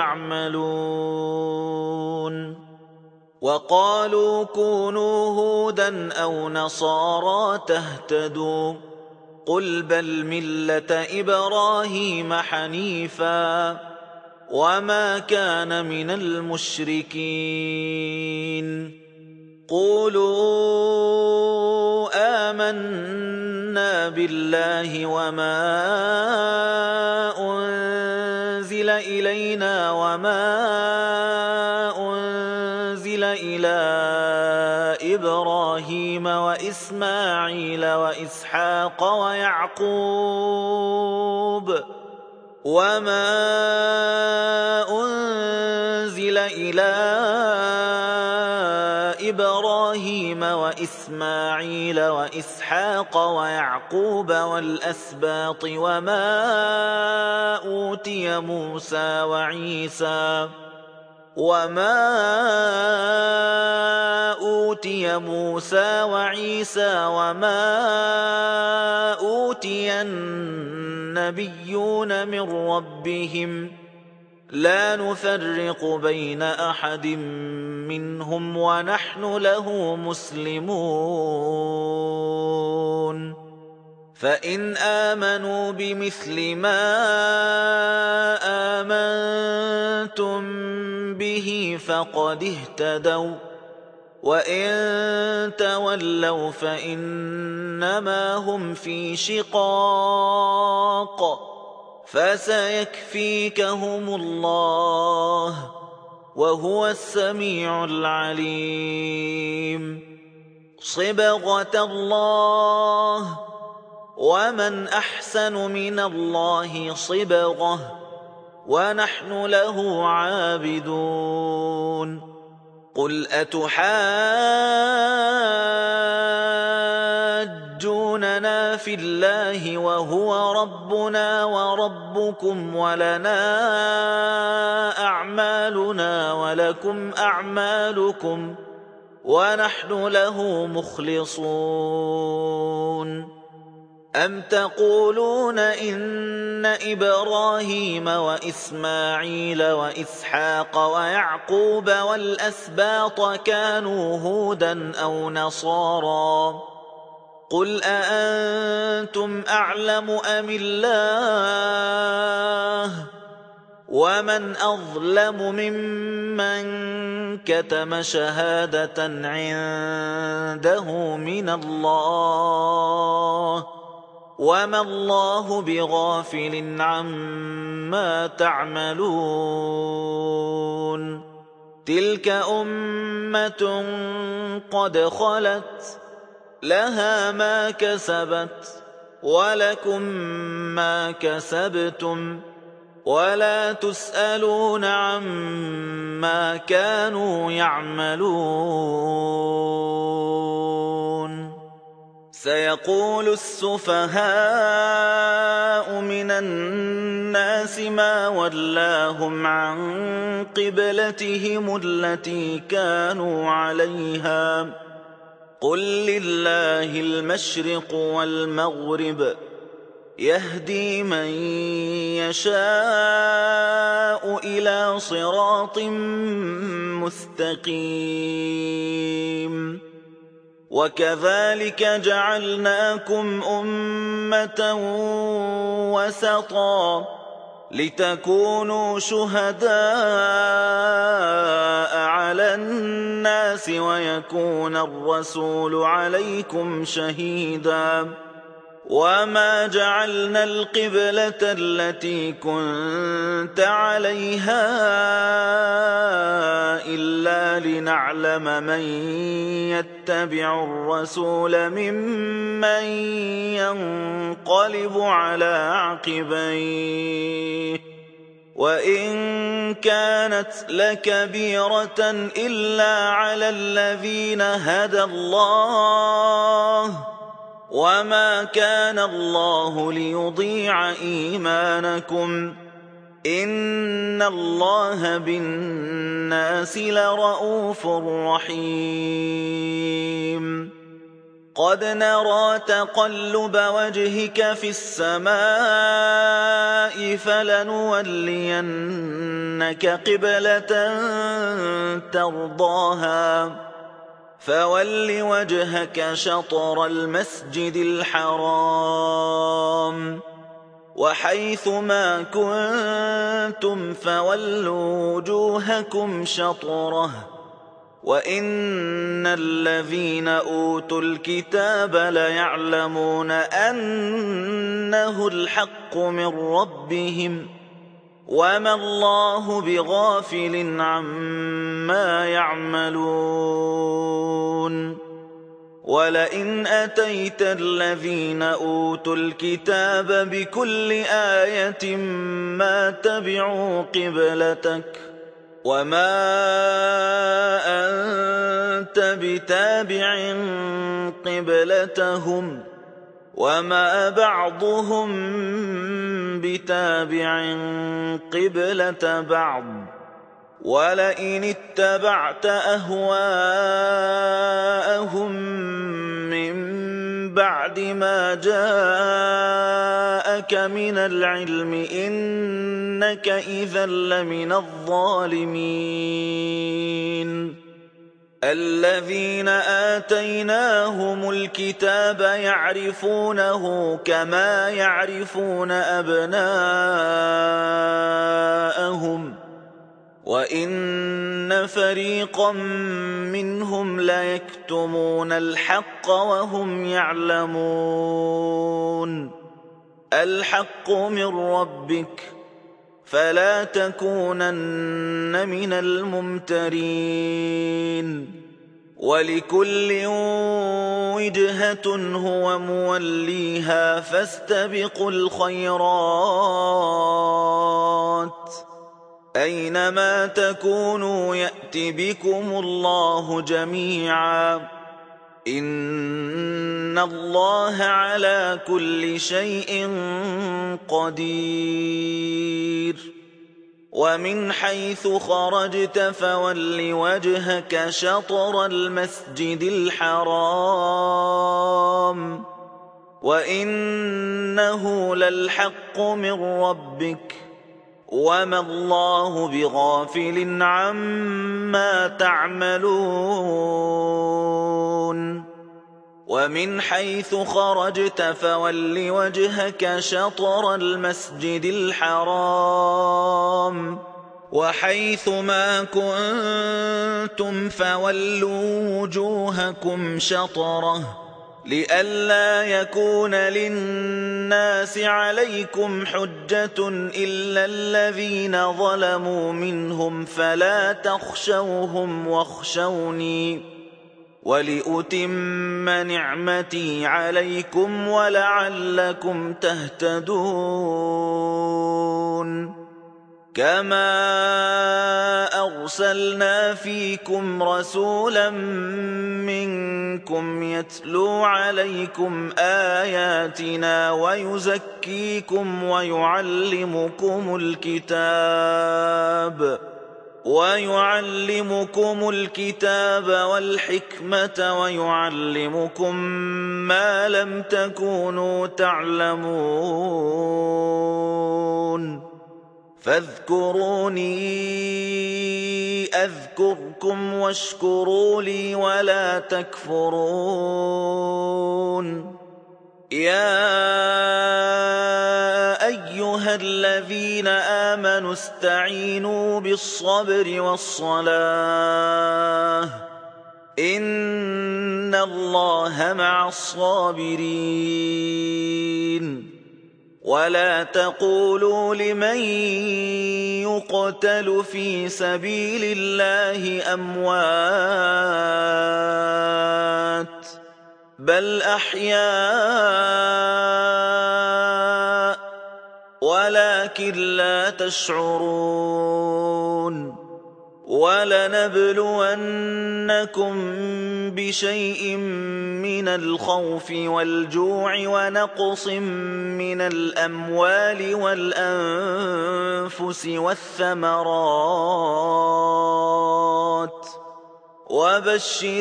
يعملون وقالوا كونوا هودا أو نصارى تهتدوا قل بل ملة إبراهيم حنيفا وما كان من المشركين قولوا آمنا بالله وما أنزل إلينا وما أنزل إلى إبراهيم وإسماعيل وإسحاق ويعقوب وما أنزل إلى إبراهيم وإسماعيل وإسحاق ويعقوب والأسباط وما أوتي موسى وعيسى وما أوتي موسى وعيسى وما أوتي النبيون من ربهم لا نفرق بين أحد منهم ونحن له مسلمون فإن آمنوا بمثل ما آمنتم به فقد اهتدوا وإن تولوا فإنما هم في شقاق فسيكفيكهم الله وهو السميع العليم صبغة الله ومن أحسن من الله صبغة ونحن له عابدون قل أتحاجوننا في الله وهو ربنا وربكم ولنا أعمالنا ولكم أعمالكم ونحن له مخلصون أم تقولون إن إبراهيم وإسماعيل وإسحاق ويعقوب والأسباط كانوا هودا أو نصارى قل أأنتم أعلم أم الله ومن أظلم ممن كتم شهادة عنده من الله وما الله بغافل عما تعملون تلك أمة قد خلت لها ما كسبت ولكم ما كسبتم ولا تسألون عما كانوا يعملون سيقول السفهاء من الناس ما ولاهم عن قبلتهم التي كانوا عليها قل لله المشرق والمغرب يهدي من يشاء إلى صراط مستقيم وكذلك جعلناكم أمة وسطا لتكونوا شهداء على الناس ويكون الرسول عليكم شهيدا وما جعلنا القبلة التي كنت عليها إلا لنعلم من يتبع الرسول ممن ينقلب على عقبيه وإن كانت لكبيرة إلا على الذين هدى الله وما كان الله ليضيع إيمانكم إن الله بالناس لرءوف رحيم قد نرى تقلب وجهك في السماء فلنولينك قبلة ترضاها فول وجهك شطر المسجد الحرام وحيث ما كنتم فولوا وجوهكم شطره وإن الذين أوتوا الكتاب ليعلمون أنه الحق من ربهم وما الله بغافل عما يعملون ولئن أتيت الذين أوتوا الكتاب بكل آية ما تبعوا قبلتك وما أنت بتابع قبلتهم وما بعضهم بتابع قبلة بعض ولئن اتبعت أهواءهم من بعد ما جاءك من العلم إنك إذا لمن الظالمين الذين آتيناهم الكتاب يعرفونه كما يعرفون أبناءهم وإن فريقا منهم ليكتمون الحق وهم يعلمون الحق من ربك فلا تكونن من الممترين ولكل وجهة هو موليها فاستبقوا الخيرات أينما تكونوا يأت بكم الله جميعا إن الله على كل شيء قدير ومن حيث خرجت فول وجهك شطر المسجد الحرام وإنه للحق من ربك وما الله بغافل عما تعملون ومن حيث خرجت فول وجهك شطر المسجد الحرام وحيث ما كنتم فولوا وجوهكم شطره لئلا يكون للناس عليكم حجة إلا الذين ظلموا منهم فلا تخشوهم واخشوني ولأتم نعمتي عليكم ولعلكم تهتدون كما أرسلنا فيكم رسولا منكم يتلو عليكم آياتنا ويزكيكم ويعلمكم الكتاب ويعلمكم الكتاب والحكمة ويعلمكم ما لم تكونوا تعلمون فاذكروني أذكركم واشكروا لي ولا تكفرون. يا أيها الذين آمنوا استعينوا بالصبر والصلاة إن الله مع الصابرين. ولا تقولوا لمن يقتل في سبيل الله أموات بل أحياء ولكن لا تشعرون. ولنبلونكم بشيء من الخوف والجوع ونقص من الأموال والأنفس والثمرات وبشر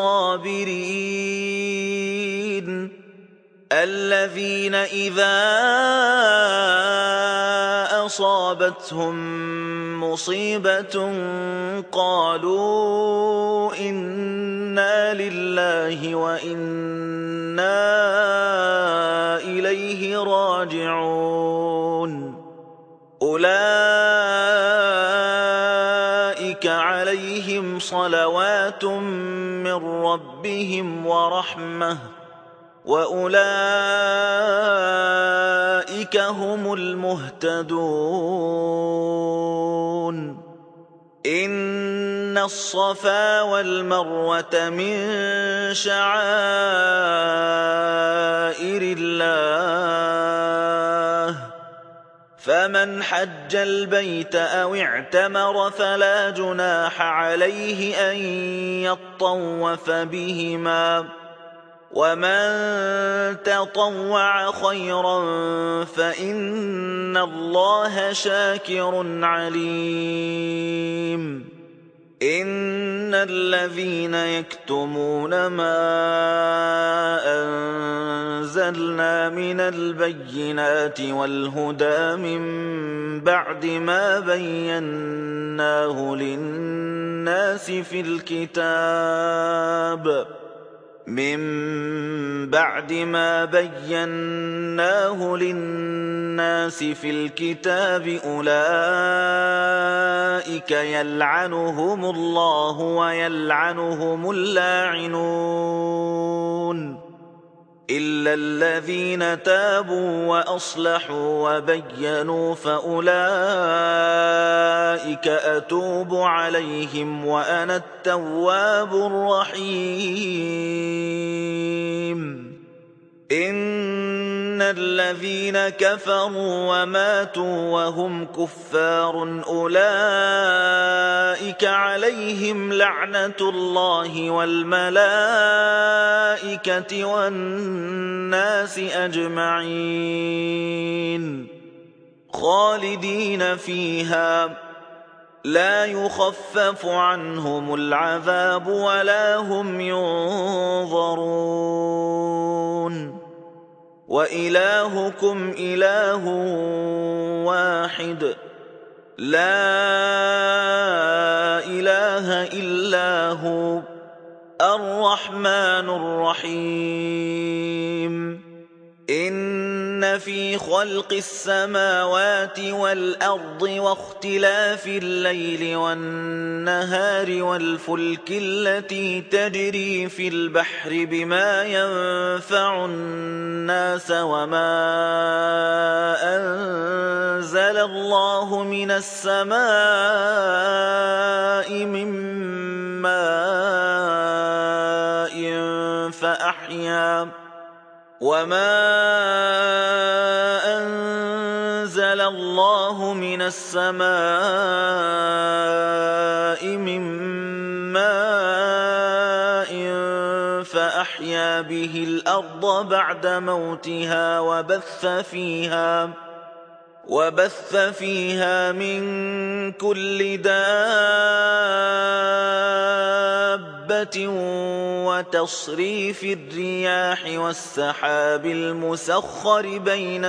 الصابرين الذين إذا أصابتهم مصيبة قالوا إنا لله وإنا إليه راجعون. أولئك عليهم صلوات من ربهم ورحمة وأولئك هم المهتدون. إن الصفا والمروة من شعائر الله فمن حج البيت أو اعتمر فلا جناح عليه أن يطوف بهما ومن تطوع خيرا فإن الله شاكر عليم. إن الذين يكتمون ما أنزلنا من البينات والهدى من بعد ما بيناه للناس في الكتاب من بعد ما بيناه للناس في الكتاب أولئك يلعنهم الله ويلعنهم اللاعنون إلا الذين تابوا وأصلحوا وبينوا فأولئك أتوب عليهم وأنا التواب الرحيم. إن الذين كفروا وماتوا وهم كفار أولئك عليهم لعنة الله والملائكة والناس أجمعين خالدين فيها لا يخفف عنهم العذاب ولا هم ينظرون. وإلهكم إله واحد لا إله إلا هو الرحمن الرحيم. إن في خلق السماوات والأرض واختلاف الليل والنهار والفلك التي تجري في البحر بما ينفع الناس وما أنزل الله من السماء من ماء فأحيا وما أنزل الله من السماء من ماء فأحيا به الأرض بعد موتها وبث فيها وبث فيها من كل دابة دابة وتصريف الرياح والسحاب المسخر بين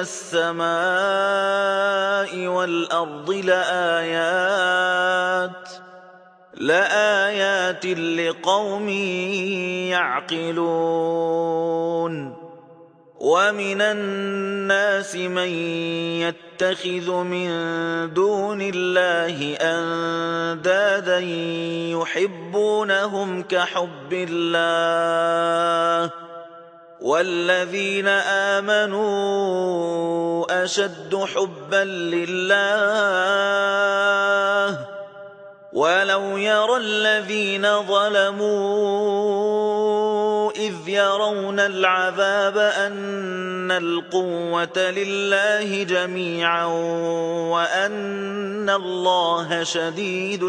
السماء والأرض لآيات لآيات لقوم يعقلون ومن الناس من يتخذ من دون الله أندادا يحبونهم كحب الله والذين آمنوا أشد حبا لله ولو يرى الذين ظلموا إذ يرون العذاب أن القوة لله جميعا وأن الله شديد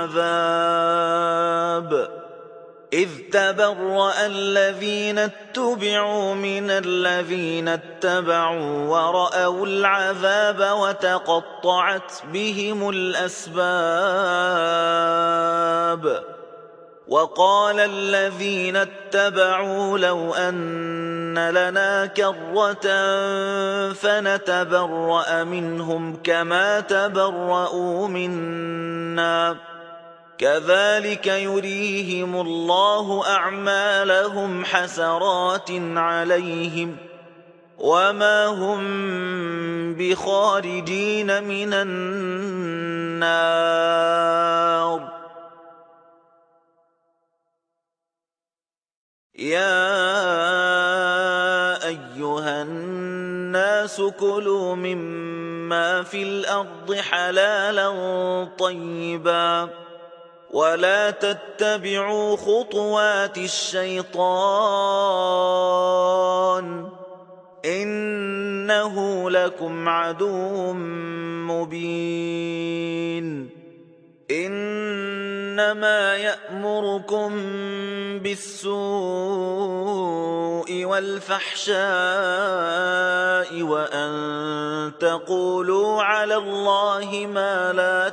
العذاب إذ تبرأ الذين اتبعوا من الذين اتبعوا ورأوا العذاب وتقطعت بهم الأسباب وقال الذين اتبعوا لو أن لنا كرة فنتبرأ منهم كما تبرأوا منا كذلك يريهم الله أعمالهم حسرات عليهم وما هم بخارجين من النار يا أيها الناس كلوا مما في الأرض حلالا طيبا ولا تتبعوا خطوات الشيطان إنه لكم عدو مبين إنما يأمركم بالسوء والفحشاء وأن تقولوا على الله ما لا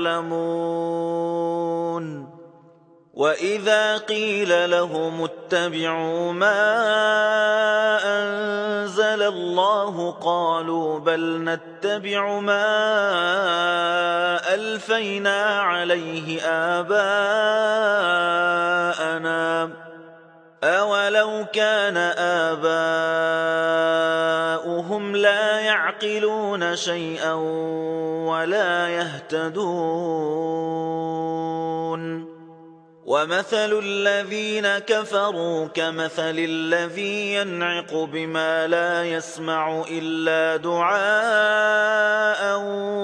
تعلمون وإذا قيل لهم اتبعوا ما أنزل الله قالوا بل نتبع ما ألفينا عليه آباءنا أولو كان آباؤهم لا يعقلون شيئا ولا يهتدون ومثل الذين كفروا كمثل الذي ينعق بما لا يسمع إلا دعاء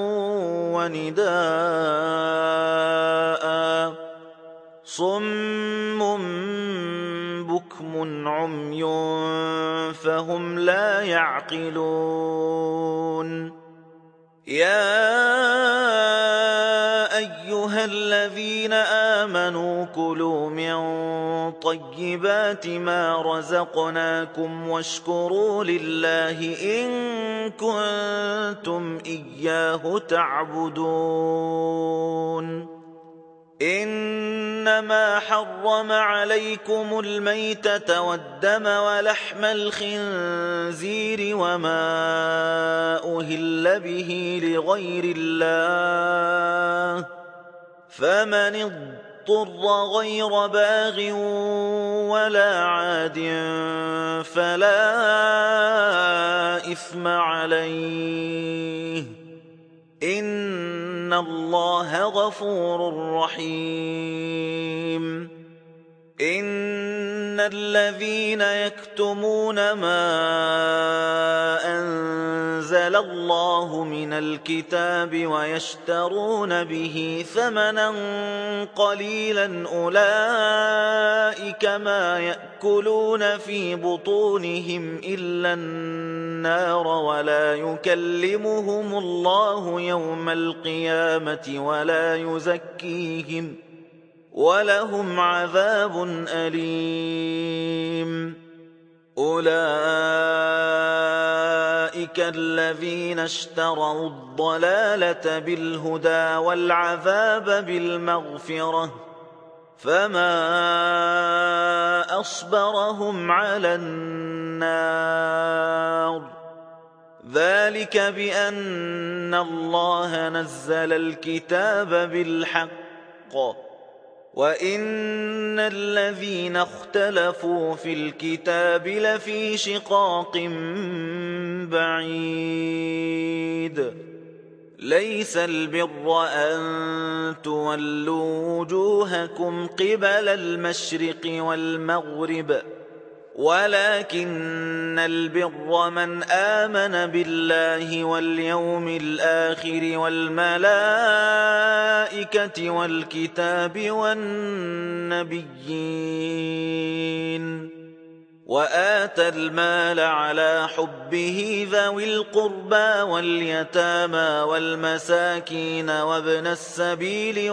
ونداء صم بكم عمي فهم لا يعقلون يا أيها الذين آمنوا كلوا من طيبات ما رزقناكم واشكروا لله إن كنتم إياه تعبدون إنما حرم عليكم الميتة والدم ولحم الخنزير وما أهل به لغير الله فمن اضطر غير باغ ولا عاد فلا إثم عليه إن الله غفور رحيم إن الذين يكتمون ما أنزل الله من الكتاب ويشترون به ثمنا قليلا أولئك ما يأكلون في بطونهم إلا النار ولا يكلمهم الله يوم القيامة ولا يزكيهم ولهم عذاب أليم أولئك الذين اشتروا الضلالة بالهدى والعذاب بالمغفرة فما أصبرهم على النار ذلك بأن الله نزل الكتاب بالحق وإن الذين اختلفوا في الكتاب لفي شقاق بعيد ليس البر أن تولوا وجوهكم قبل المشرق والمغرب ولكن البر من آمن بالله واليوم الآخر والملائكة والكتاب والنبيين وآتى المال على حبه ذوي القربى واليتامى والمساكين وابن السبيل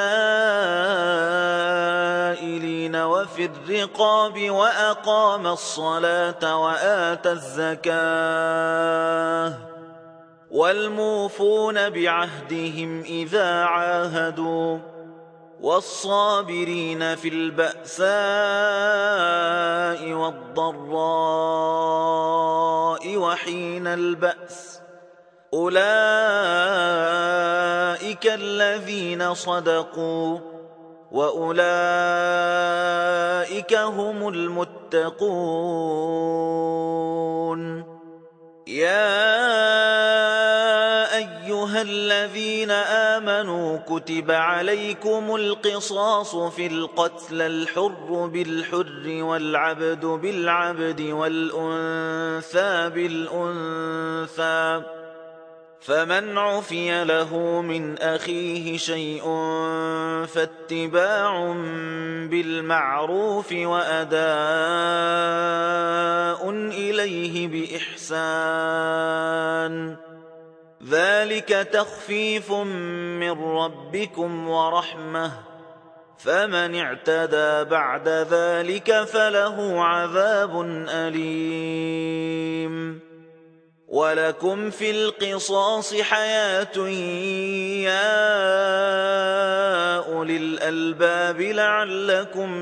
والسائلين وفي الرقاب وأقام الصلاة وآتى الزكاة والموفون بعهدهم إذا عاهدوا والصابرين في البأساء والضراء وحين البأس أولئك الذين صدقوا وأولئك هم المتقون يا أيها الذين آمنوا كتب عليكم القصاص في القتلى الحر بالحر والعبد بالعبد والأنثى بالأنثى فمن عفي له من أخيه شيء فاتباع بالمعروف وأداء إليه بإحسان ذلك تخفيف من ربكم ورحمة فمن اعتدى بعد ذلك فله عذاب أليم ولكم في القصاص حياة يا أولي الألباب لعلكم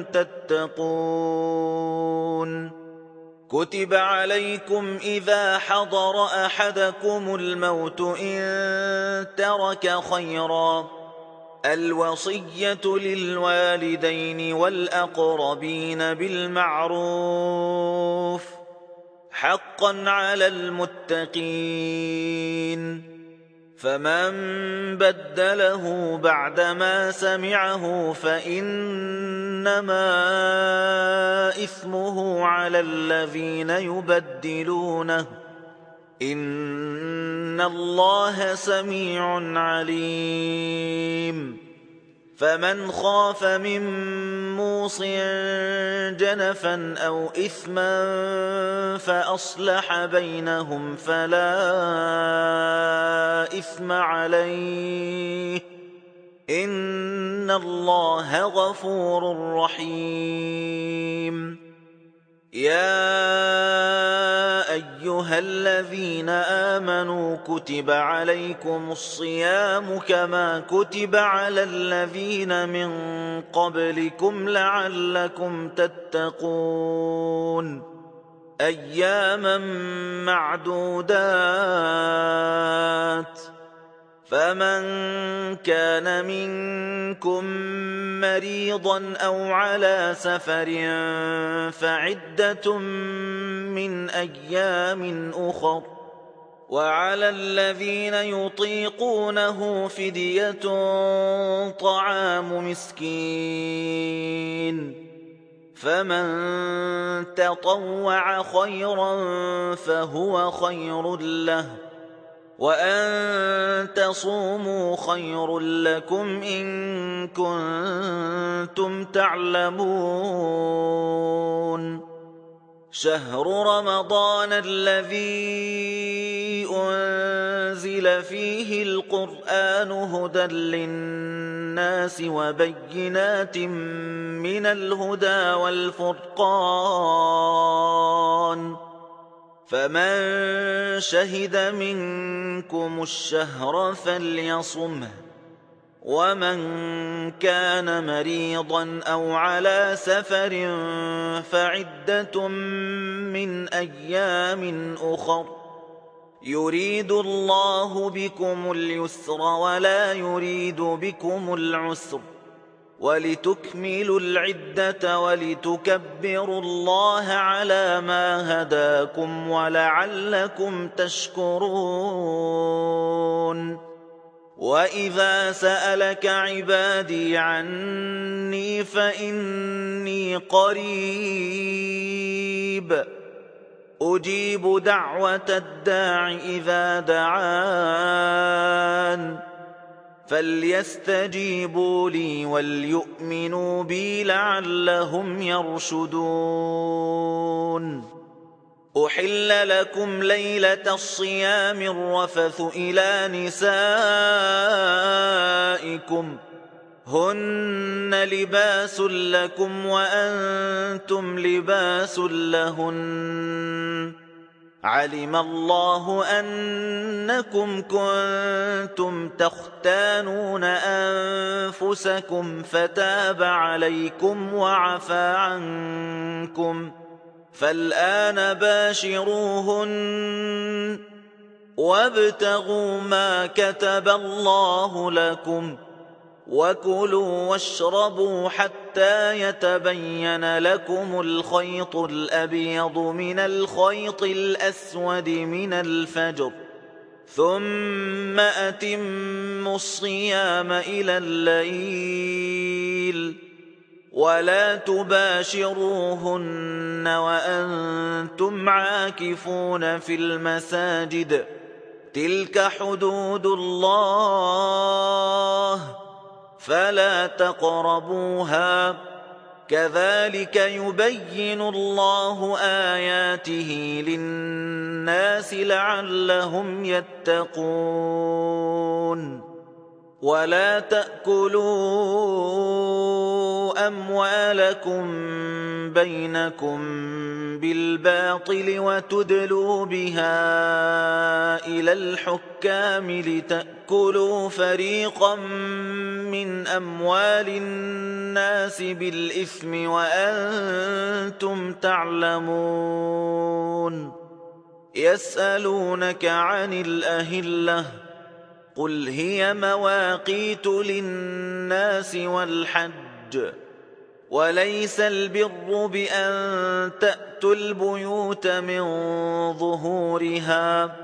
تتقون كتب عليكم إذا حضر أحدكم الموت إن ترك خيرا الوصية للوالدين والأقربين بالمعروف حقا على المتقين فمن بدله بعدما سمعه فإنما إثمه على الذين يبدلونه إن الله سميع عليم فمن خاف من موص جنفا أو إثما فأصلح بينهم فلا إثم عليه إن الله غفور رحيم يا أيها الذين آمنوا كتب عليكم الصيام كما كتب على الذين من قبلكم لعلكم تتقون أياما معدودات فمن كان منكم مريضا أو على سفر فعدة من أيام أخر وعلى الذين يطيقونه فدية طعام مسكين فمن تطوع خيرا فهو خير له وأن تصوموا خير لكم إن كنتم تعلمون شهر رمضان الذي أنزل فيه القرآن هدى للناس وبينات من الهدى والفرقان فمن شهد منكم الشهر فليصمه ومن كان مريضا أو على سفر فعدة من أيام أخر يريد الله بكم اليسر ولا يريد بكم العسر ولتكملوا العدة ولتكبروا الله على ما هداكم ولعلكم تشكرون. وإذا سألك عبادي عني فإني قريب أجيب دعوة الداع إذا دعان فليستجيبوا لي وليؤمنوا بي لعلهم يرشدون. أحل لكم ليلة الصيام الرفث إلى نسائكم هن لباس لكم وأنتم لباس لهن علم الله أنكم كنتم تختانون أنفسكم فتاب عليكم وعفى عنكم فالآن باشروهن وابتغوا ما كتب الله لكم وكلوا واشربوا حتى يتبين لكم الخيط الأبيض من الخيط الأسود من الفجر ثم أتموا الصيام إلى الليل ولا تباشروهن وأنتم عاكفون في المساجد تلك حدود الله فلا تقربوها كذلك يبين الله آياته للناس لعلهم يتقون. ولا تأكلوا أموالكم بينكم بالباطل وتدلوا بها إلى الحكام لتأكلوا فريقا من أموال الناس بالإثم وأنتم تعلمون. يسألونك عن الأهلة قل هي مواقيت للناس والحج وليس البر بأن تأتوا البيوت من ظهورها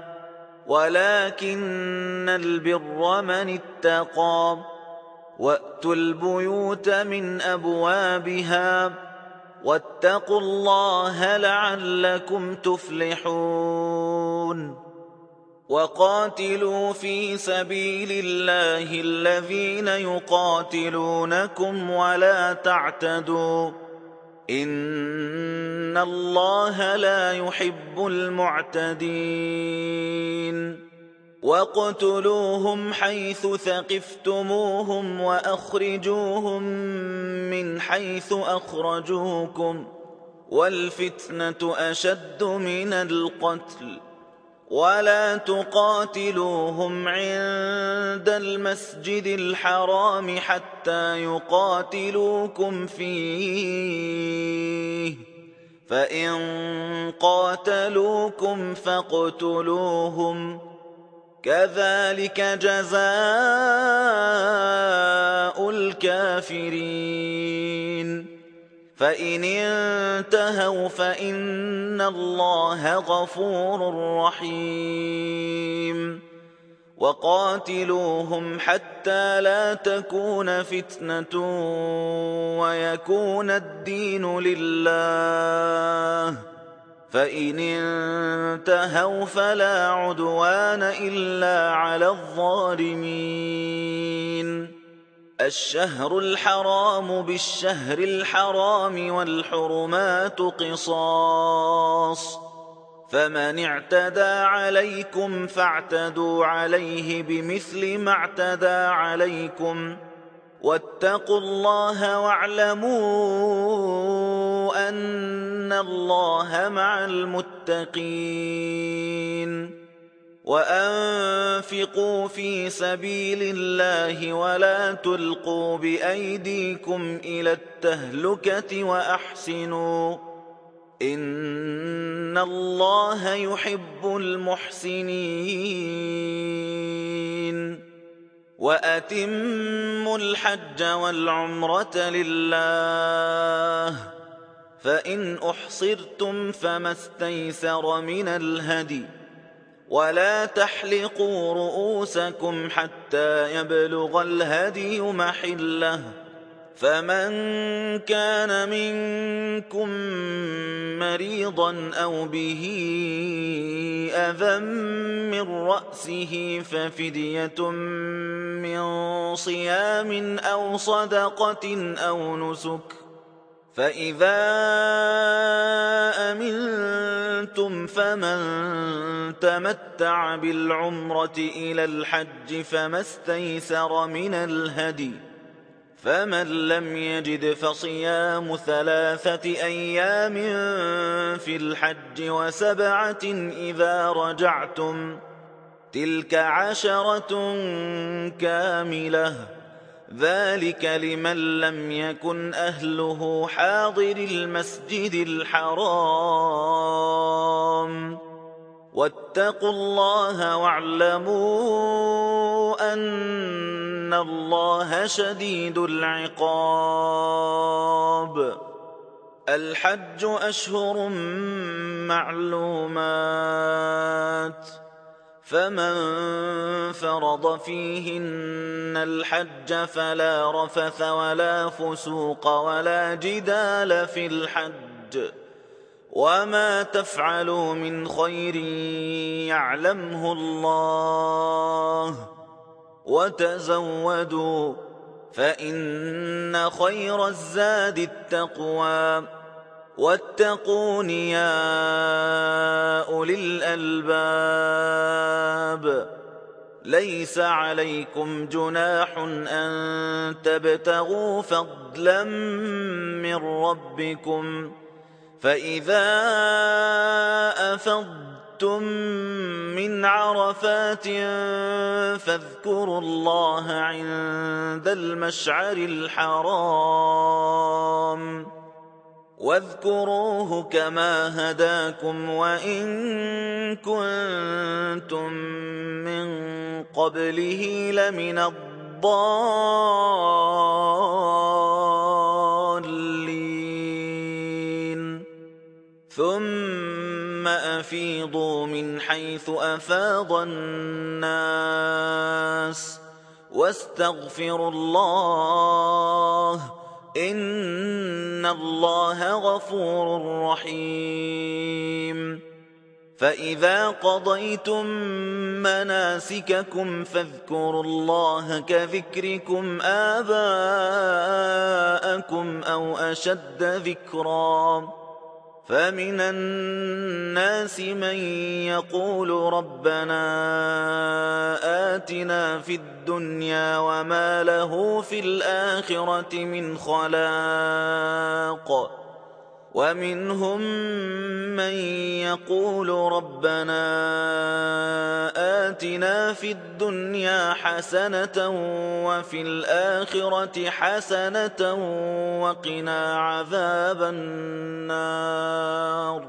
ولكن البر من اتقى وأتوا البيوت من أبوابها واتقوا الله لعلكم تفلحون. وقاتلوا في سبيل الله الذين يقاتلونكم ولا تعتدوا إن الله لا يحب المعتدين. واقتلوهم حيث ثقفتموهم وأخرجوهم من حيث أخرجوكم والفتنة أشد من القتل ولا تقاتلوهم عند المسجد الحرام حتى يقاتلوكم فيه فإن قاتلوكم فاقتلوهم كذلك جزاء الكافرين. فإن انتهوا فإن الله غفور رحيم. وقاتلوهم حتى لا تكون فتنة ويكون الدين لله فإن انتهوا فلا عدوان إلا على الظالمين. الشهر الحرام بالشهر الحرام والحرمات قصاص فمن اعتدى عليكم فاعتدوا عليه بمثل ما اعتدى عليكم واتقوا الله واعلموا أن الله مع المتقين. وأنفقوا في سبيل الله ولا تلقوا بأيديكم إلى التهلكة وأحسنوا إن الله يحب المحسنين وأتموا الحج والعمرة لله فإن أحصرتم فما استيسر من الهدي ولا تحلقوا رؤوسكم حتى يبلغ الهدي محله فمن كان منكم مريضا أو به أذى من رأسه ففدية من صيام أو صدقة أو نسك فإذا أمنتم فمن تمتع بالعمرة إلى الحج فما استيسر من الهدي فمن لم يجد فصيام ثلاثة أيام في الحج وسبعة إذا رجعتم تلك عشرة كاملة ذلك لمن لم يكن أهله حاضر المسجد الحرام واتقوا الله واعلموا أن الله شديد العقاب الحج أشهر معلومات فمن فرض فيهن الحج فلا رفث ولا فسوق ولا جدال في الحج وما تفعلوا من خير يعلمه الله وتزودوا فإن خير الزاد التقوى واتقون يا أولي الألباب ليس عليكم جناح أن تبتغوا فضلا من ربكم فإذا أفضتم من عرفات فاذكروا الله عند المشعر الحرام واذكروه كما هداكم وإن كنتم من قبله لمن الضالين ثم أفيضوا من حيث أفاض الناس واستغفروا الله إن الله غفور رحيم فإذا قضيتم مناسككم فاذكروا الله كذكركم آباءكم أو أشد ذكرا فمن الناس من يقول ربنا آتنا في الدنيا وما له في الآخرة من خلاق ومنهم من يقول ربنا آتنا في الدنيا حسنة وفي الآخرة حسنة وقنا عذاب النار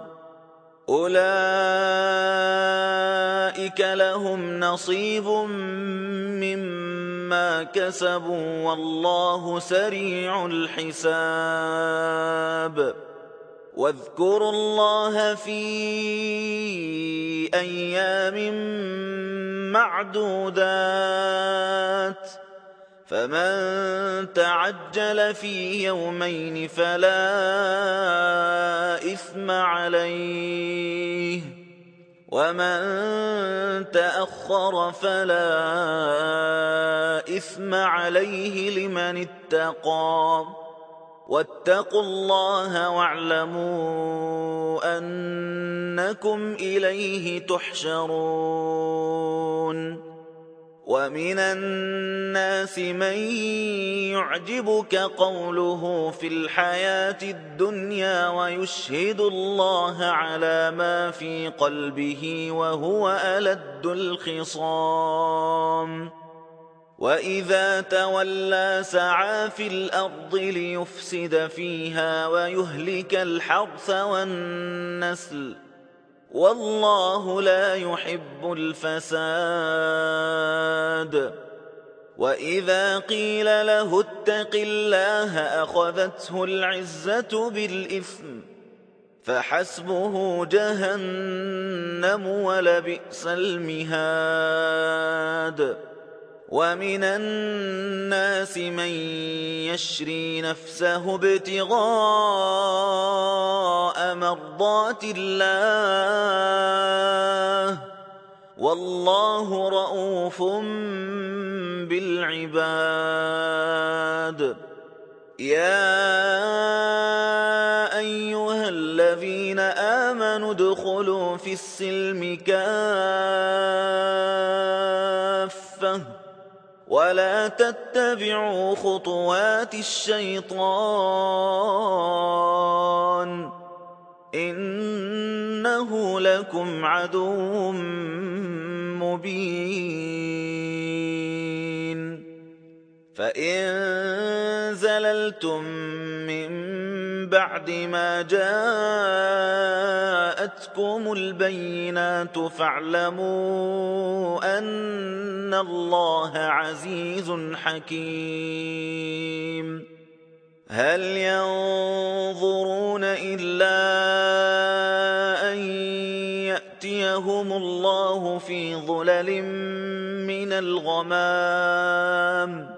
أولئك لهم نصيب مما كسبوا والله سريع الحساب واذكروا الله في أيام معدودات فمن تعجل في يومين فلا إثم عليه ومن تأخر فلا إثم عليه لمن اتقى واتقوا الله واعلموا أنكم إليه تحشرون ومن الناس من يعجبك قوله في الحياة الدنيا ويشهد الله على ما في قلبه وهو ألد الخصام وإذا تولى سعى في الأرض ليفسد فيها ويهلك الحرث والنسل والله لا يحب الفساد. وإذا قيل له اتق الله أخذته العزة بالإثم فحسبه جهنم ولبئس المهاد. ومن الناس من يشري نفسه ابتغاء مرضات الله والله رءوف بالعباد. يا أيها الذين آمنوا ادخلوا في السلم كافة ولا تتبعوا خطوات الشيطان إنه لكم عدو مبين. فإن زللتم من بعد ما جاءتكم البينات فاعلموا أن الله عزيز حكيم. هل ينظرون إلا أن يأتيهم الله في ظلل من الغمام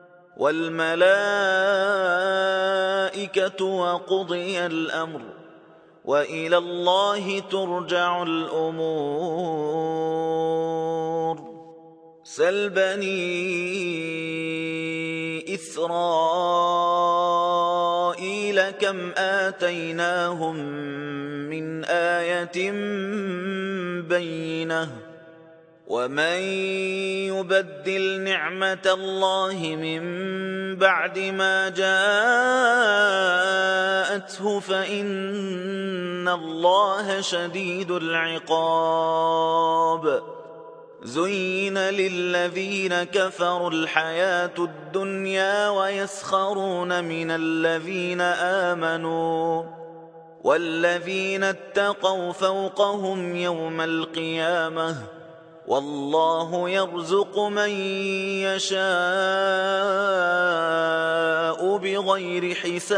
والملائكة وقضي الأمر وإلى الله ترجع الأمور. سل بني إسرائيل كم آتيناهم من آية بينة ومن يبدل نعمة الله من بعد ما جاءته فإن الله شديد العقاب. زين للذين كفروا الحياة الدنيا ويسخرون من الذين آمنوا والذين اتقوا فوقهم يوم القيامة والله يرزق من يشاء بغير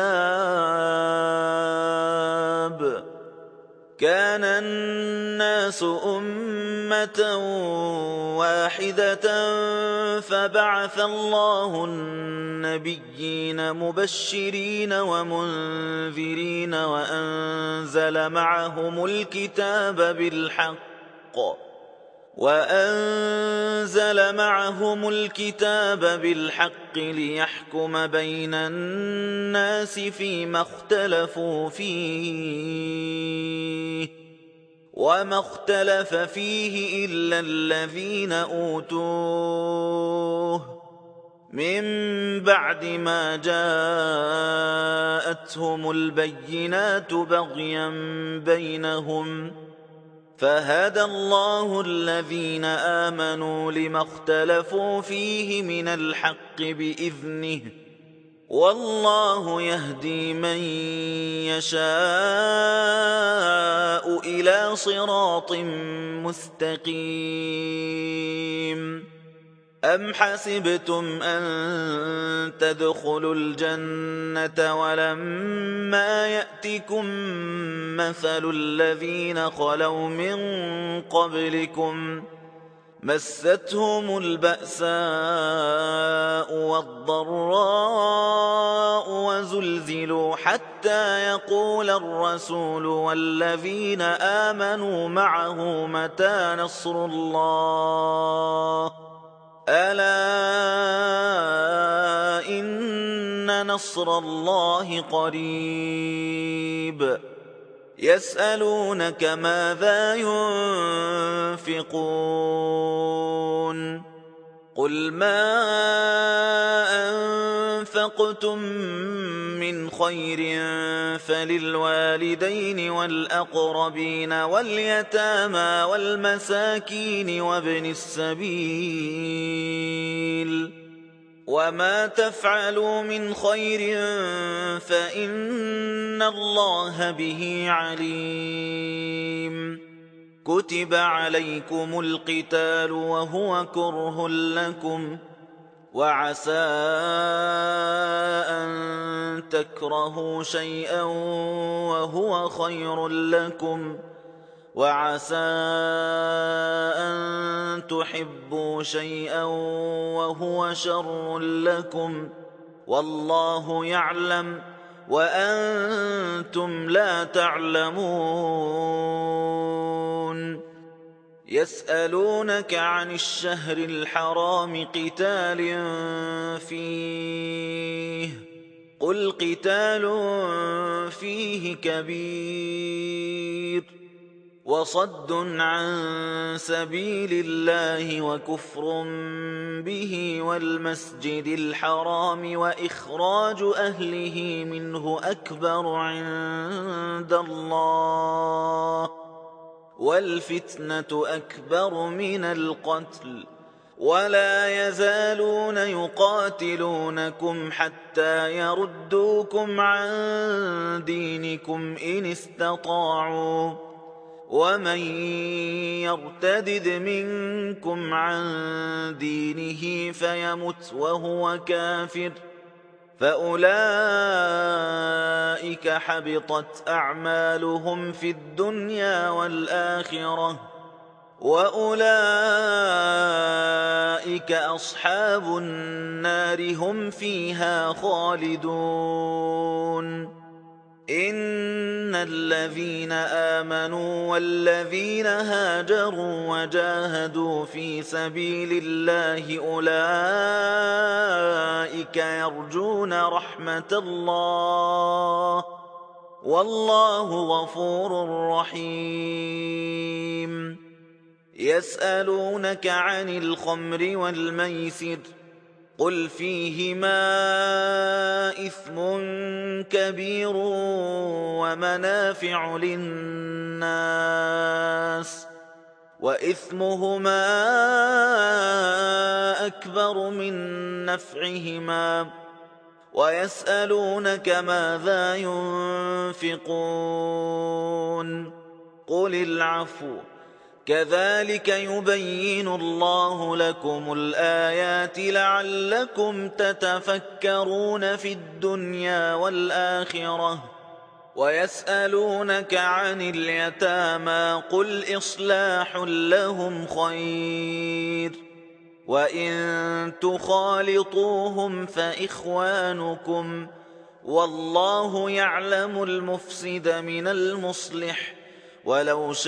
حساب. كان الناس أمة واحدة فبعث الله النبيين مبشرين ومنذرين وأنزل معهم الكتاب بالحق وأنزل معهم الكتاب بالحق ليحكم بين الناس فيما اختلفوا فيه وما اختلف فيه إلا الذين أوتوه من بعد ما جاءتهم البينات بغيا بينهم فهدى الله الذين آمنوا لما اختلفوا فيه من الحق بإذنه والله يهدي من يشاء إلى صراط مستقيم. أم حسبتم أن تدخلوا الجنة ولما يأتكم مثل الذين خلوا من قبلكم مستهم البأساء والضراء وزلزلوا حتى يقول الرسول والذين آمنوا معه متى نصر الله ألا إن نصر الله قريب. يسألونك ماذا ينفقون قل ما أنفقتم من خير فللوالدين والأقربين واليتامى والمساكين وابن السبيل وما تفعلوا من خير فإن الله به عليم كتب عليكم القتال وهو كره لكم وعسى أن تكرهوا شيئا وهو خير لكم وعسى أن تحبوا شيئا وهو شر لكم والله يعلم وأنتم لا تعلمون يسألونك عن الشهر الحرام قتال فيه قل قتال فيه كبير وصد عن سبيل الله وكفر به والمسجد الحرام وإخراج أهله منه أكبر عند الله والفتنة أكبر من القتل ولا يزالون يقاتلونكم حتى يردوكم عن دينكم إن استطاعوا ومن يرتدد منكم عن دينه فيمت وهو كافر فأولئك حبطت أعمالهم في الدنيا والآخرة وأولئك أصحاب النار هم فيها خالدون إن الذين آمنوا والذين هاجروا وجاهدوا في سبيل الله أولئك يرجون رحمة الله والله غفور رحيم يسألونك عن الخمر والميسر قل فيهما إثم كبير ومنافع للناس وإثمهما أكبر من نفعهما ويسألونك ماذا ينفقون قل العفو كذلك يبين الله لكم الآيات لعلكم تتفكرون في الدنيا والآخرة ويسألونك عن اليتامى قل إصلاح لهم خير وإن تخالطوهم فإخوانكم والله يعلم المفسد من المصلح ولو شاء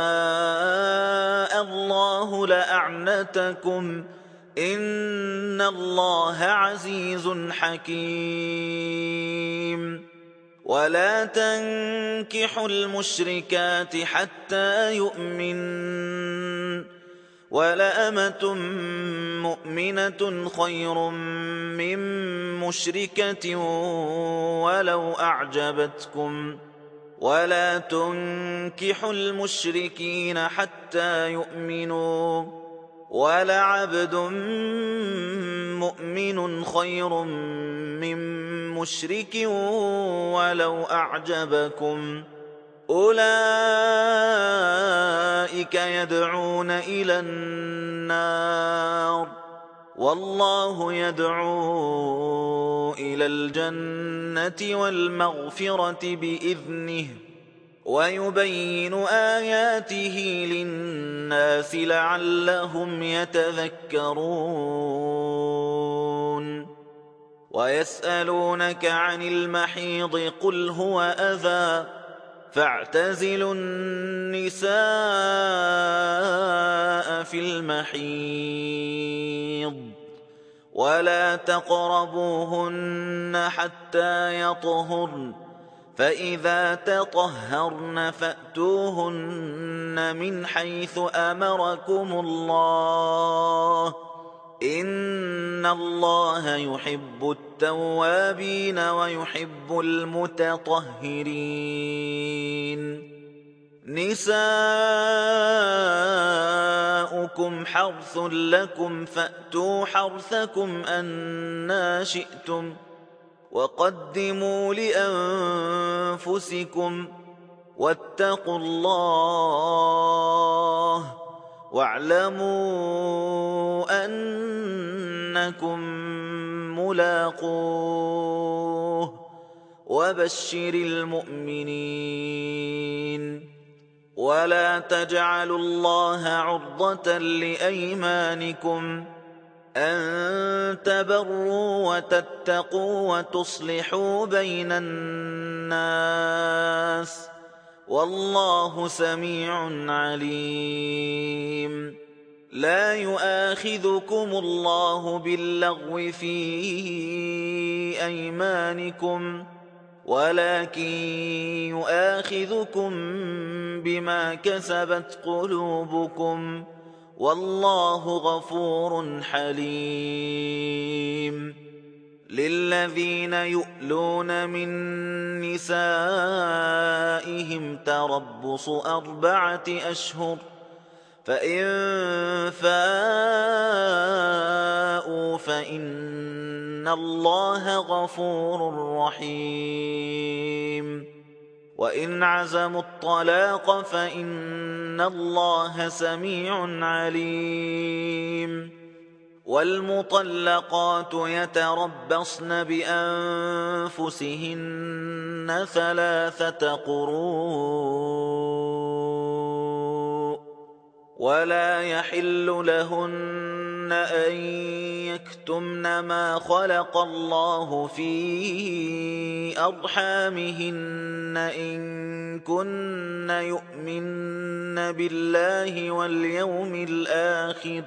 الله لأعنتكم إن الله عزيز حكيم ولا تنكحوا المشركات حتى يؤمن ولأمة مؤمنة خير من مشركة ولو أعجبتكم ولا تنكحوا المشركين حتى يؤمنوا ولعبد مؤمن خير من مشرك ولو أعجبكم أولئك يدعون إلى النار والله يدعو إلى الجنة والمغفرة بإذنه ويبين آياته للناس لعلهم يتذكرون ويسألونك عن المحيض قل هو أذى فاعتزلوا النساء في المحيض ولا تقربوهن حتى يطهرن فإذا تطهرن فأتوهن من حيث أمركم الله إن الله يحب التوابين ويحب المتطهرين. نساؤكم حرث لكم فأتوا حرثكم أنى شئتم وقدموا لأنفسكم واتقوا الله واعلموا أنكم ملاقوه وبشر المؤمنين. ولا تجعلوا الله عرضة لأيمانكم أن تبروا وتتقوا وتصلحوا بين الناس والله سميع عليم. لا يؤاخذكم الله باللغو في أيمانكم ولكن يؤاخذكم بما كسبت قلوبكم والله غفور حليم. للذين يؤلون من نسائهم تربص أربعة أشهر فإن فاءوا فإن الله غفور رحيم. وإن عزموا الطلاق فإن الله سميع عليم. والمطلقات يتربصن بأنفسهن ثلاثة قروء ولا يحل لهن أن يكتمن ما خلق الله في أرحامهن إن كن يؤمن بالله واليوم الآخر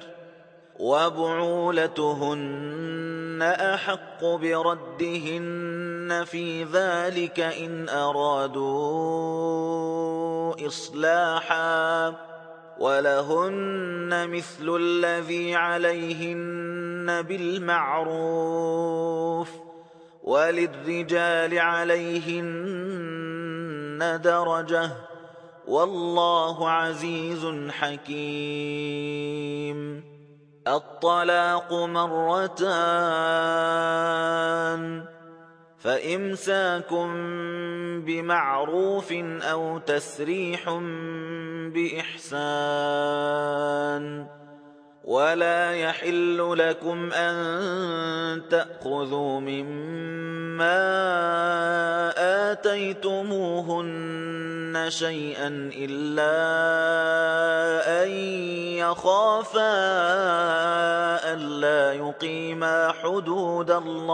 وبعولتهن أحق بردهن في ذلك إن أرادوا إصلاحا ولهن مثل الذي عليهن بالمعروف وللرجال عليهن درجة والله عزيز حكيم. الطلاق مرتان فإمساكم بمعروف أو تسريح بإحسان. ولا يحل لكم أن تأخذوا مما آتيتموهن شيئا إلا أن يخافا ألا يقيما حدود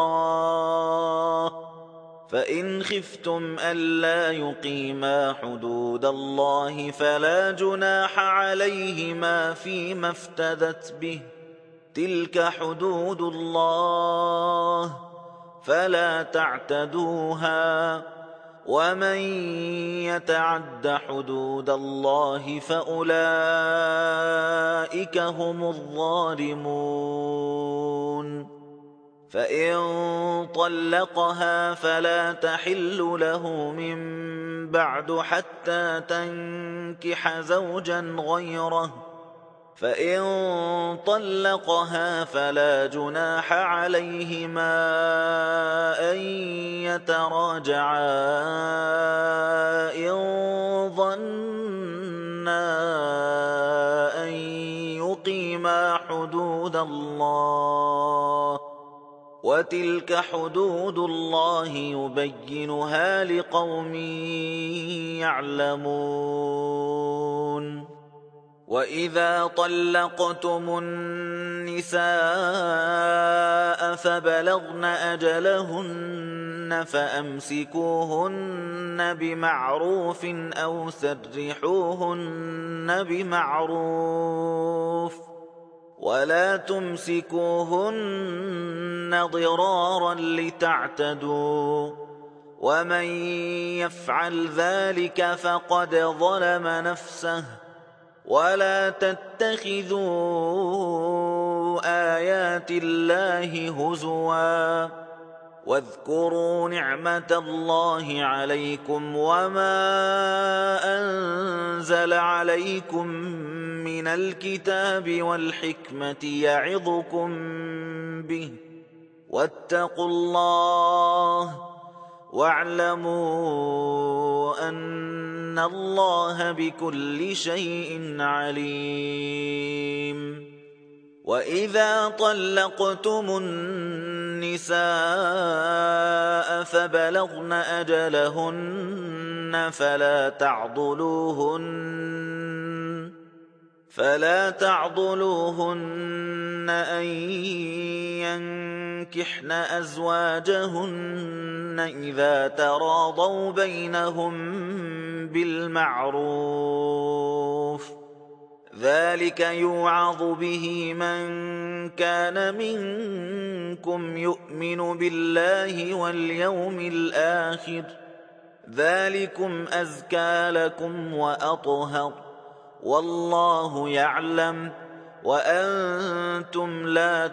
الله فإن خفتم ألا يقيما حدود الله فلا جناح عليهما فيما افتدت به تلك حدود الله فلا تعتدوها ومن يتعد حدود الله فأولئك هم الظالمون. فإن طلقها فلا تحل له من بعد حتى تنكح زوجا غيره فإن طلقها فلا جناح عليهما أن يتراجعا إن ظنا أن يقيما حدود الله وتلك حدود الله يبينها لقوم يعلمون. وإذا طلقتم النساء فبلغن أجلهن فأمسكوهن بمعروف أو سرحوهن بمعروف ولا تمسكوهن ضرارا لتعتدوا ومن يفعل ذلك فقد ظلم نفسه ولا تتخذوا آيات الله هزوا واذكروا نعمة الله عليكم وما أنزل عليكم من الكتاب والحكمة يعظكم به واتقوا الله واعلموا أن الله بكل شيء عليم. وإذا طلقتم النساء فبلغن أجلهن فلا تعضلوهن فلا تعضلوهن أن ينكحن أزواجهن إذا تراضوا بينهم بالمعروف ذلك يوعظ به من كان منكم يؤمن بالله واليوم الآخر ذلكم أزكى لكم وأطهر والله يعلم وأنتم لا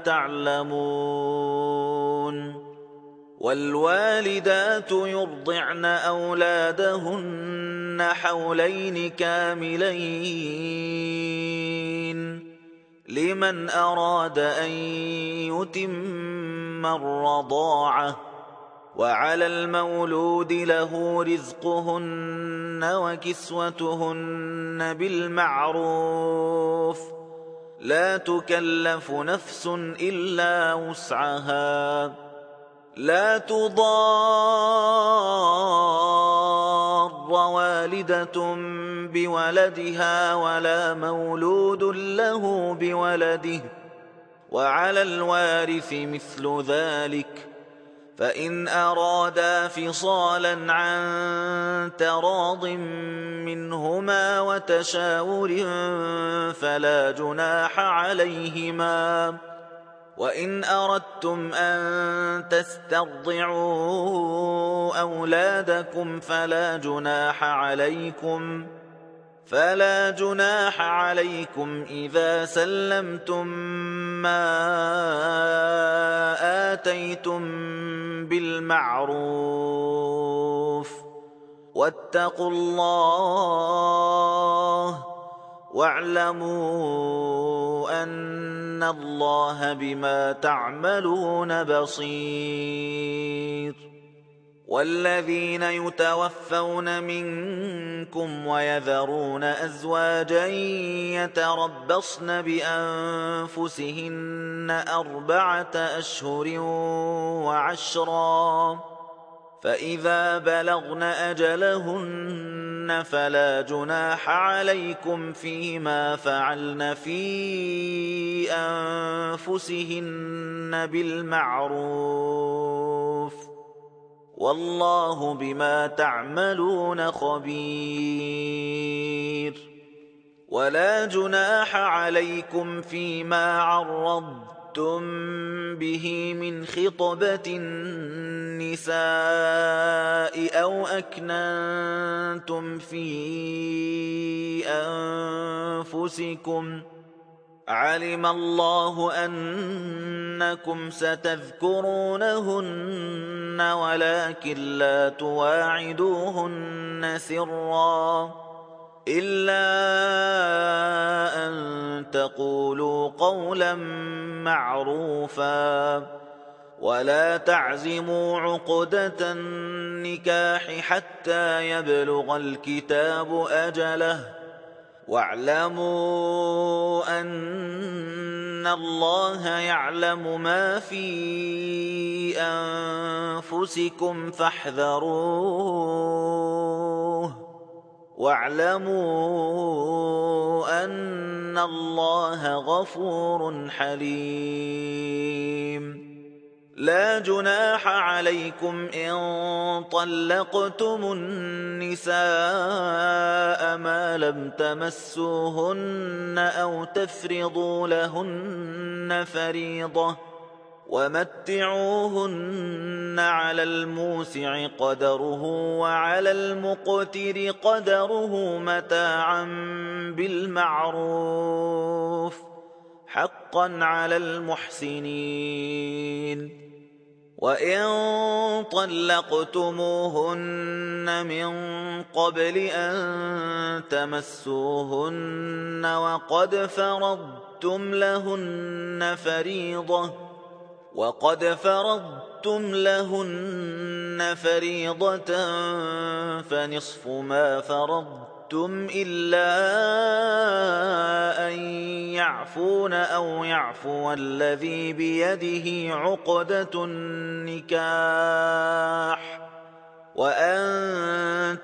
تعلمون. والوالدات يرضعن أولادهن حولين كاملين لمن أراد أن يتم الرضاعة وعلى المولود له رزقهن وكسوتهن بالمعروف لا تكلف نفس إلا وسعها لا تضار والدة بولدها ولا مولود له بولده وعلى الوارث مثل ذلك فإن أرادا فصالا عن تراض منهما وتشاور فلا جناح عليهما. وإن أردتم أن تسترضعوا أولادكم فلا جناح عليكم فلا جناح عليكم إذا سلمتم ما آتيتم بالمعروف واتقوا الله واعلموا أن الله بما تعملون بصير. والذين يتوفون منكم ويذرون أزواجا يتربصن بأنفسهن أربعة أشهر وعشرا فإذا بلغن أجلهن فلا جناح عليكم فيما فعلن في أنفسهن بالمعروف والله بما تعملون خبير. ولا جناح عليكم فيما عرضتم به من خطبة النساء أو أكننتم في أنفسكم علم الله أنكم ستذكرونهن ولكن لا تواعدوهن سرا إلا أن تقولوا قولا معروفا ولا تعزموا عقدة النكاح حتى يبلغ الكتاب أجله واعلموا أن الله يعلم ما في أنفسكم فاحذروه واعلموا أن الله غفور حليم. لا جناح عليكم إن طلقتم النساء ما لم تمسوهن أو تفرضوا لهن فريضة ومتعوهن على الموسع قدره وعلى المقتر قدره متاعا بالمعروف حقا على المحسنين. وإن طلقتموهن من قبل أن تمسوهن وقد فرضتم لهن فريضة وقد فرضتم لهن فريضة فنصف ما فرضتم إلا أن يعفون أو يعفو الذي بيده عقدة النكاح وأن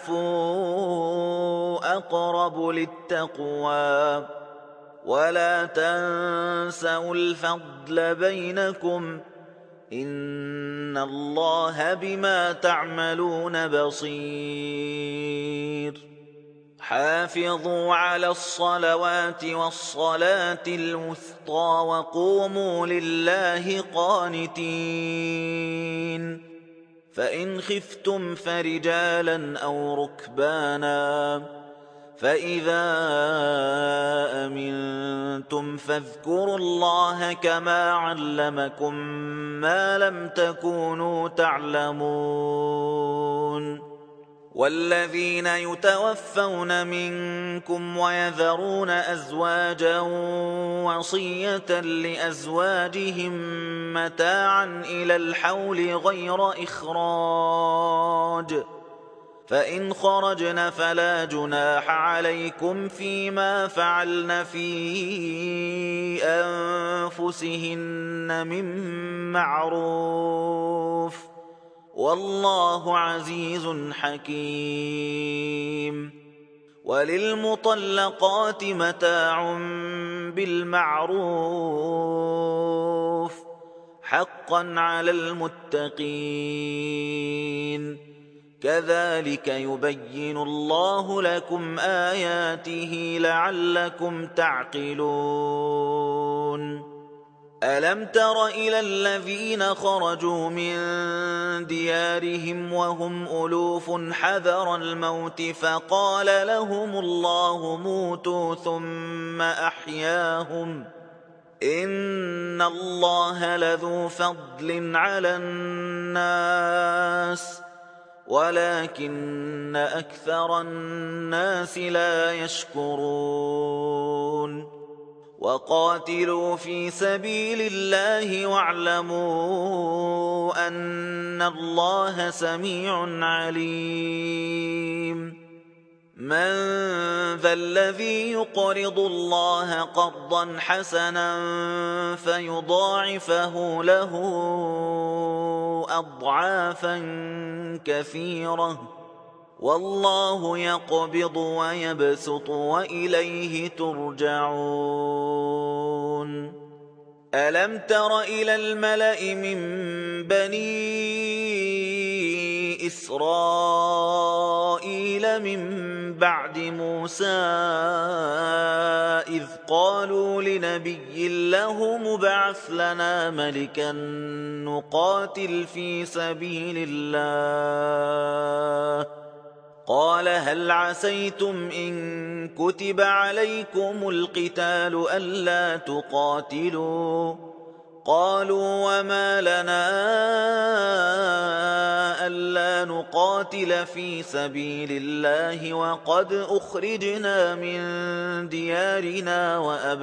تعفوا أقرب للتقوى ولا تنسوا الفضل بينكم إن الله بما تعملون بصير. حافظوا على الصلوات والصلاة الوسطى وقوموا لله قانتين. فإن خفتم فرجالا أو ركبانا فإذا أمنتم فاذكروا الله كما علمكم ما لم تكونوا تعلمون. والذين يتوفون منكم ويذرون أزواجا وصية لأزواجهم متاعا إلى الحول غير إخراج فإن خرجن فلا جناح عليكم فيما فعلن في أنفسهن من معروف والله عزيز حكيم. وللمطلقات متاع بالمعروف حقا على المتقين. كذلك يبين الله لكم آياته لعلكم تعقلون. ألم تر إلى الذين خرجوا من ديارهم وهم ألوف حذر الموت فقال لهم الله موتوا ثم أحياهم إن الله لذو فضل على الناس ولكن أكثر الناس لا يشكرون. وقاتلوا في سبيل الله واعلموا أن الله سميع عليم. من ذا الذي يقرض الله قرضا حسنا فيضاعفه له أضعافا كثيرة والله يقبض ويبسط وإليه ترجعون. ألم تر إلى الملأ من بني إسرائيل من بعد موسى إذ قالوا لنبي له مبعث لنا ملكا نقاتل في سبيل الله قال هل عسيتم إن كتب عليكم القتال ألا تقاتلوا قالوا وما لنا ألا نقاتل في سبيل الله وقد أخرجنا من ديارنا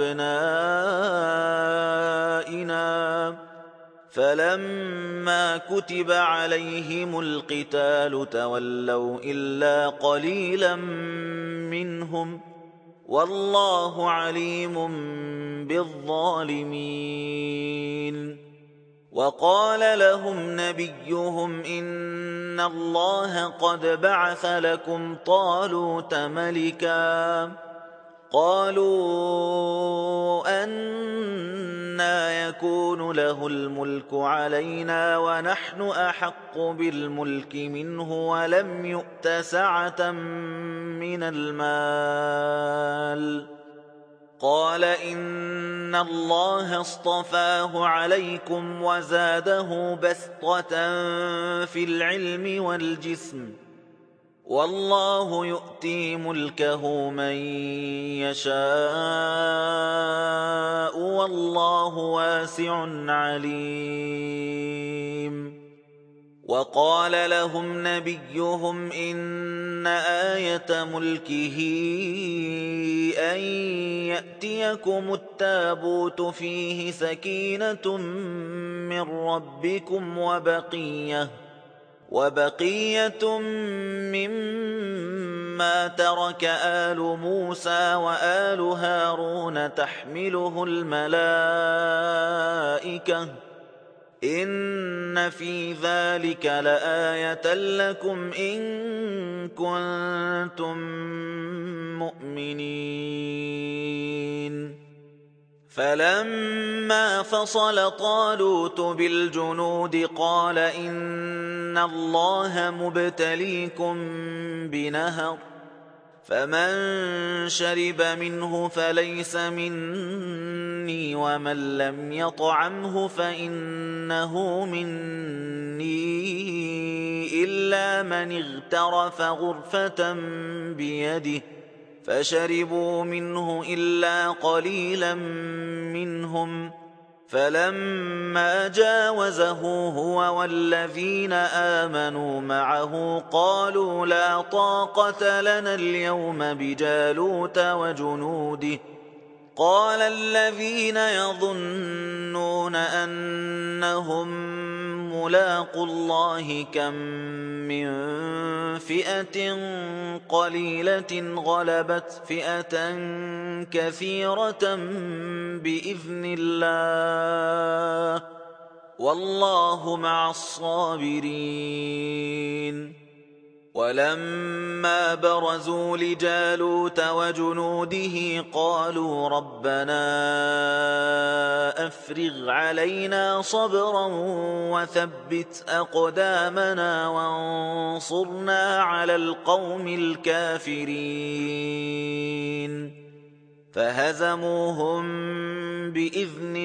وأبنائنا فلما كتب عليهم القتال تولوا إلا قليلا منهم والله عليم بالظالمين. وقال لهم نبيهم إن الله قد بعث لكم طالوت ملكا قالوا أنى يكون له الملك علينا ونحن أحق بالملك منه ولم يؤت سعة من المال قال إن الله اصطفاه عليكم وزاده بسطة في العلم والجسم والله يؤتي ملكه من يشاء والله واسع عليم. وقال لهم نبيهم إن آية ملكه أن يأتيكم التابوت فيه سكينة من ربكم وبقية وبقية مما ترك آل موسى وآل هارون تحمله الملائكة إن في ذلك لآية لكم إن كنتم مؤمنين. فلما فصل طالوت بالجنود قال إن الله مبتليكم بنهر فمن شرب منه فليس مني ومن لم يطعمه فإنه مني إلا من اغترف غرفة بيده فشربوا منه إلا قليلا منهم فلما جاوزه هو والذين آمنوا معه قالوا لا طاقة لنا اليوم بجالوت وجنوده قال الذين يظنون أنهم ملاقو الله كم من فئة قليلة غلبت فئة كثيرة بإذن الله والله مع الصابرين. ولما برزوا لجالوت وجنوده قالوا ربنا أفرغ علينا صبرا وثبت أقدامنا وانصرنا على القوم الكافرين فهزموهم بإذن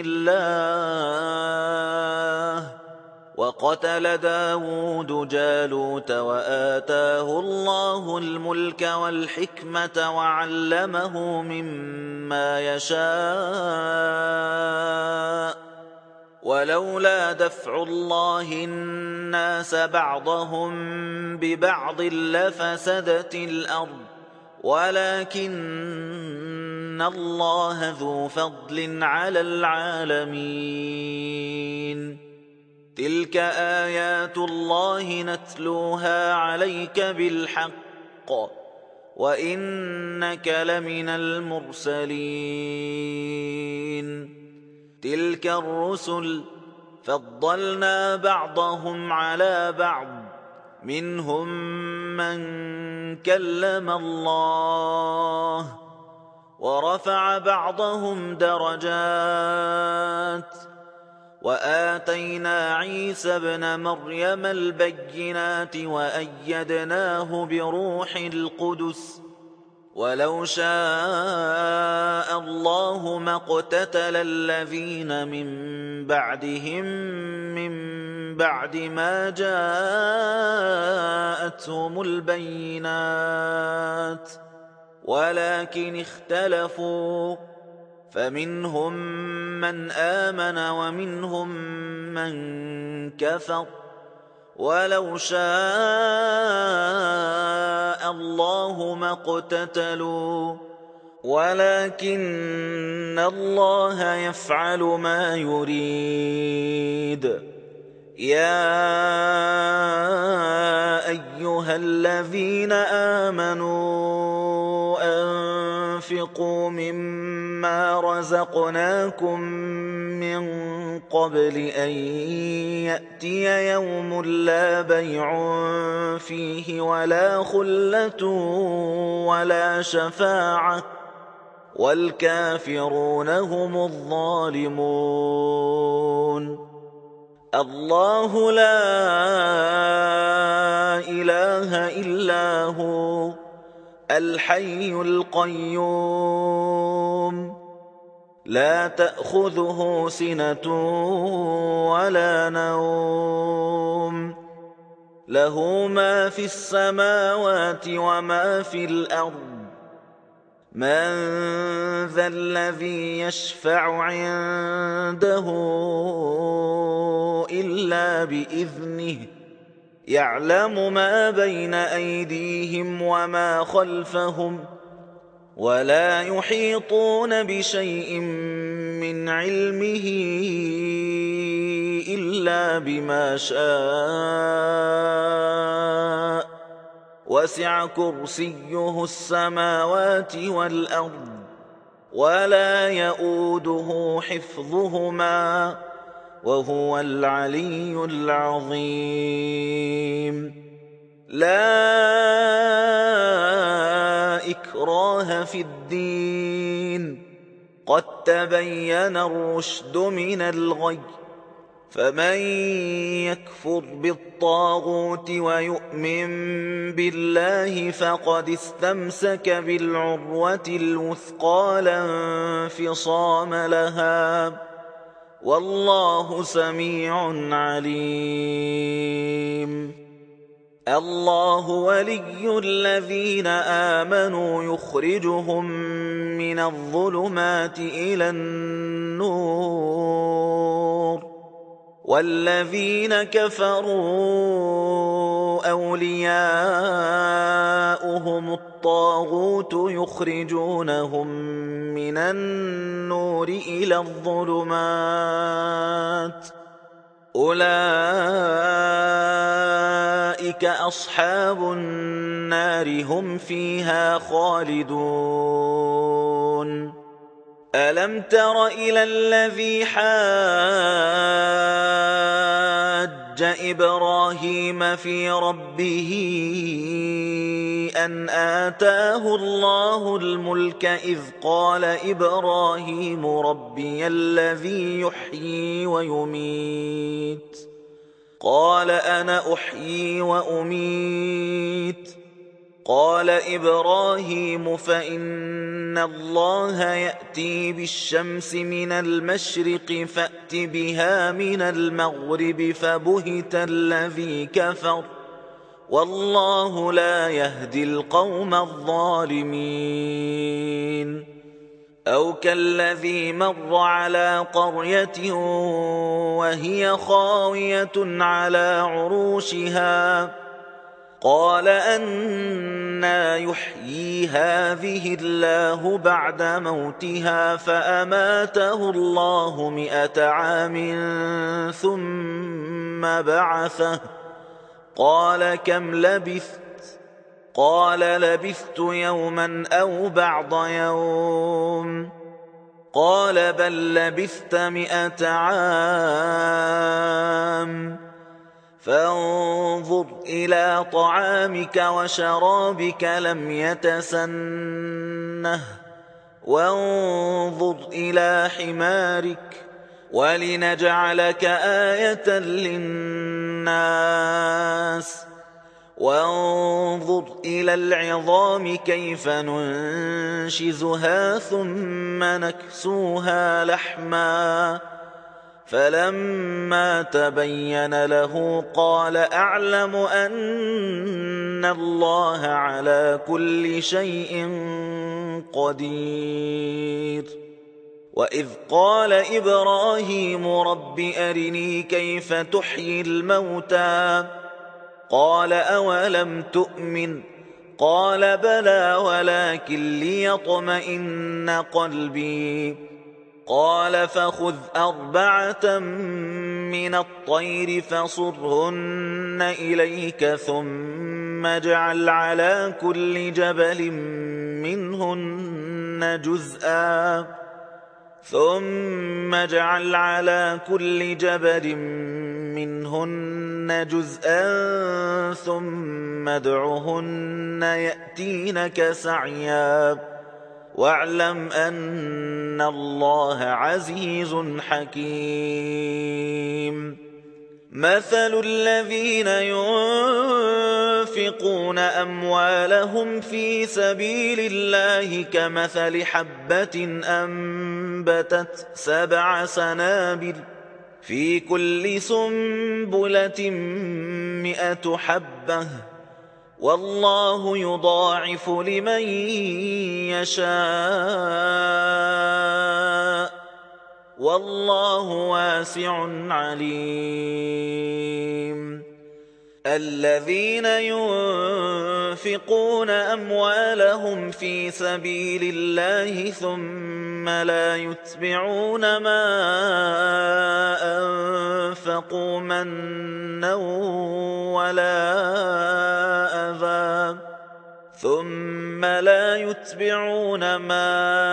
الله وقتل داود جالوت وآتاه الله الملك والحكمة وعلمه مما يشاء ولولا دفع الله الناس بعضهم ببعض لفسدت الأرض ولكن الله ذو فضل على العالمين. تلك آيات الله نتلوها عليك بالحق وإنك لمن المرسلين. تلك الرسل فضلنا بعضهم على بعض منهم من كلم الله ورفع بعضهم درجات وآتينا عيسى ابن مريم البينات وأيدناه بروح القدس ولو شاء الله ما اقتتل الذين من بعدهم من بعد ما جاءتهم البينات ولكن اختلفوا فمنهم من آمن ومنهم من كفر ولو شاء الله ما اقتتلوا ولكن الله يفعل ما يريد. يا أيها الذين آمنوا أنفقوا مما رزقناكم من قبل أن يأتي يوم لا بيع فيه ولا خلة ولا شفاعة والكافرون هم الظالمون. الله لا إله إلا هو الحي القيوم لا تأخذه سنة ولا نوم له ما في السماوات وما في الأرض من ذا الذي يشفع عنده إلا بإذنه يعلم ما بين أيديهم وما خلفهم ولا يحيطون بشيء من علمه إلا بما شاء وسع كرسيه السماوات والأرض ولا يؤوده حفظهما وهو العلي العظيم. لا إكراه في الدين قد تبين الرشد من الغي فمن يكفر بالطاغوت ويؤمن بالله فقد استمسك بالعروة الوثقى لا انفصام لها والله سميع عليم. الله ولي الذين آمنوا يخرجهم من الظلمات إلى النور والذين كفروا أولياؤهم الطاغوت يخرجونهم من النور إلى الظلمات أولئك أصحاب النار هم فيها خالدون. ألم تر إلى الذي حاج إبراهيم في ربه أن آتاه الله الملك إذ قال إبراهيم ربي الذي يحيي ويميت قال أنا أحيي وأميت قال إبراهيم فإن الله يأتي بالشمس من المشرق فأت بها من المغرب فبهت الذي كفر والله لا يهدي القوم الظالمين. أو كالذي مر على قرية وهي خاوية على عروشها قال أنى يحيي هذه الله بعد موتها فأماته الله مئة عام ثم بعثه قال كم لبثت قال لبثت يوما أو بعض يوم قال بل لبثت مئة عام فانظر إلى طعامك وشرابك لم يتسنه وانظر إلى حمارك ولنجعلك آية للناس وانظر إلى العظام كيف ننشزها ثم نكسوها لحما فلما تبين له قال أعلم أن الله على كل شيء قدير. وإذ قال إبراهيم رب أرني كيف تحيي الموتى قال أولم تؤمن قال بلى ولكن ليطمئن قلبي قال فخذ أربعة من الطير فصرهن إليك ثم اجعل على كل جبل منهن جزءا ثم اجعل على كل جبل منهن جزءا ثم ادعهن يأتينك سعيا واعلم أن الله عزيز حكيم. مثل الذين ينفقون أموالهم في سبيل الله كمثل حبة أنبتت سبع سنابل في كل سنبلة مئة حبة والله يضاعف لمن يشاء والله واسع عليم. الذين ينفقون أموالهم في سبيل الله ثم لا يتبعون ما أنفقوا منا ولا أذى ثم لا يتبعون ما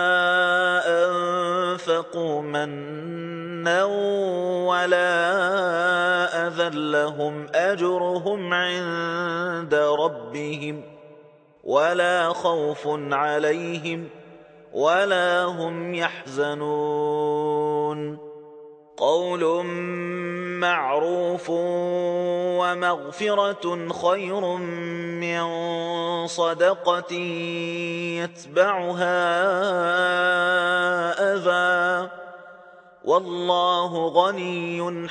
أنفقوا منا ولا أذى لهم أجرهم عند ربهم ولا خوف عليهم ولا هم يحزنون. قول معروف ومغفرة خير من صدقة يتبعها أذى والله غني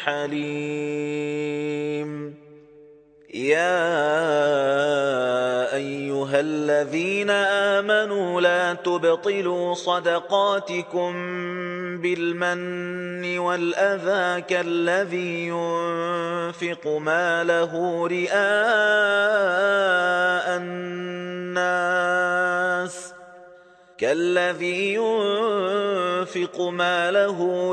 حليم. يا أيها الذين آمنوا لا تبطلوا صدقاتكم بالمن والأذى كالذي ينفق ماله رئاء الناس كالذي ينفق ماله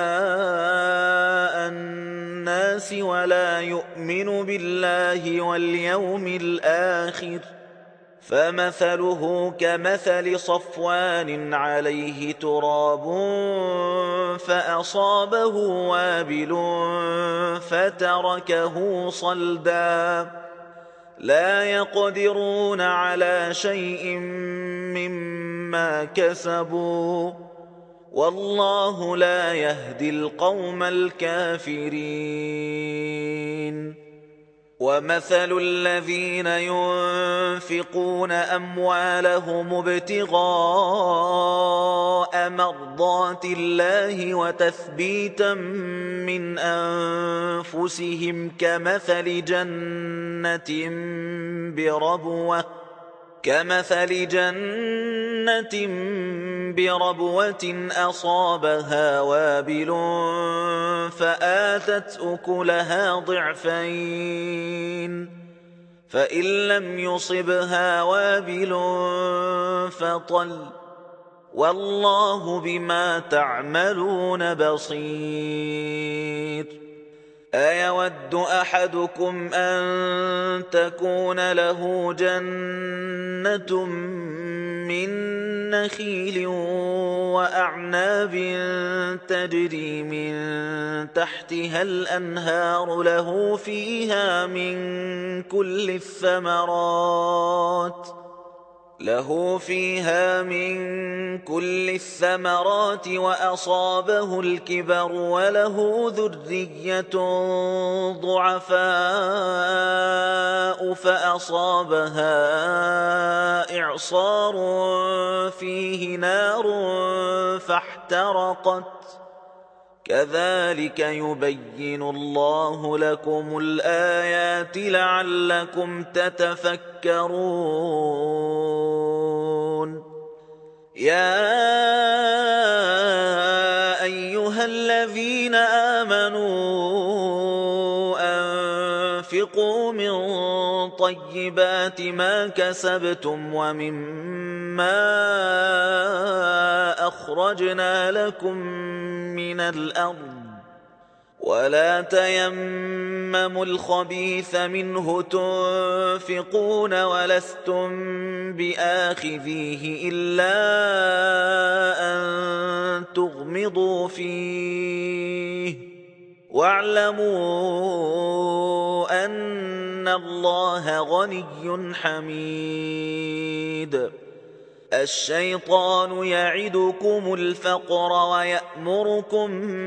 رئاء الناس ولا يؤمن بالله واليوم الآخر فمثله كمثل صفوان عليه تراب فأصابه وابل فتركه صلدا لا يقدرون على شيء مما كسبوا والله لا يهدي القوم الكافرين. ومثل الذين ينفقون أموالهم ابتغاء مرضات الله وتثبيتا من أنفسهم كمثل جنة بربوة كمثل جنة بربوة أصابها وابل فآتت أكلها ضعفين فإن لم يصبها وابل فطل والله بما تعملون بصير. أيود أحدكم أن تكون له جنة من نخيل وأعناب تجري من تحتها الأنهار له فيها من كل الثمرات له فيها من كل الثمرات وأصابه الكبر وله ذرية ضعفاء فأصابها إعصار فيه نار فاحترقت كذلك يبين الله لكم الآيات لعلكم تتفكرون. يا أيها الذين آمنوا أنفقوا من طيبات ما كسبتم ومما أخرجنا لكم من الأرض ولا تيمموا الخبيث منه تنفقون ولستم بآخذيه إلا أن تغمضوا فيه واعلموا أن الله غني حميد. الشيطان يعدكم الفقر ويأمركم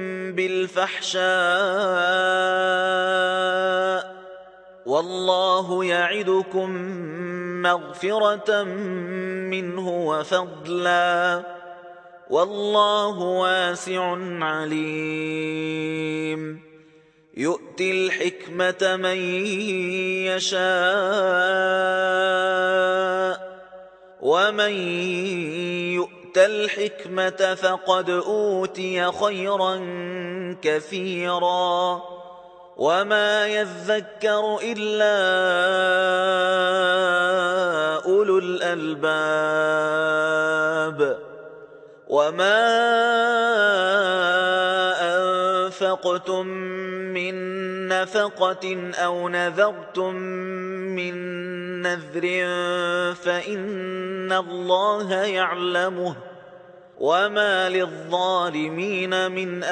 بالفحشاء والله يعدكم مغفرة منه وفضلا والله واسع عليم يؤتي الحكمة من يشاء ومن يؤت الحكمة فقد أوتي خيرا كثيرا وما يذكر إلا أولو الألباب وما أنفقتم من نفقة أو نذرتم من نذر فإن الله يعلمه وما للظالمين من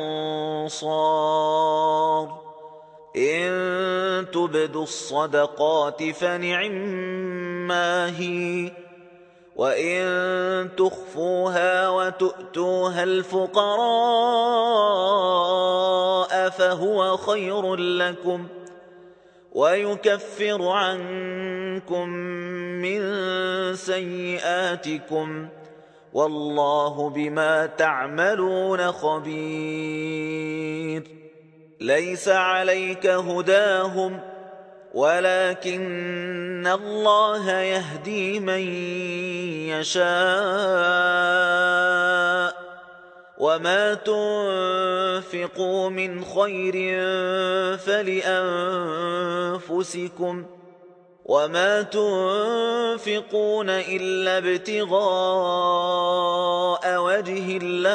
أنصار إن تبدوا الصدقات فنعما هي وإن تخفوها وتؤتوها الفقراء فهو خير لكم ويكفر عنكم من سيئاتكم والله بما تعملون خبير ليس عليك هداهم ولكن الله يهدي من يشاء وما تنفقوا من خير فلأنفسكم وما تنفقون إلا ابتغاء وجه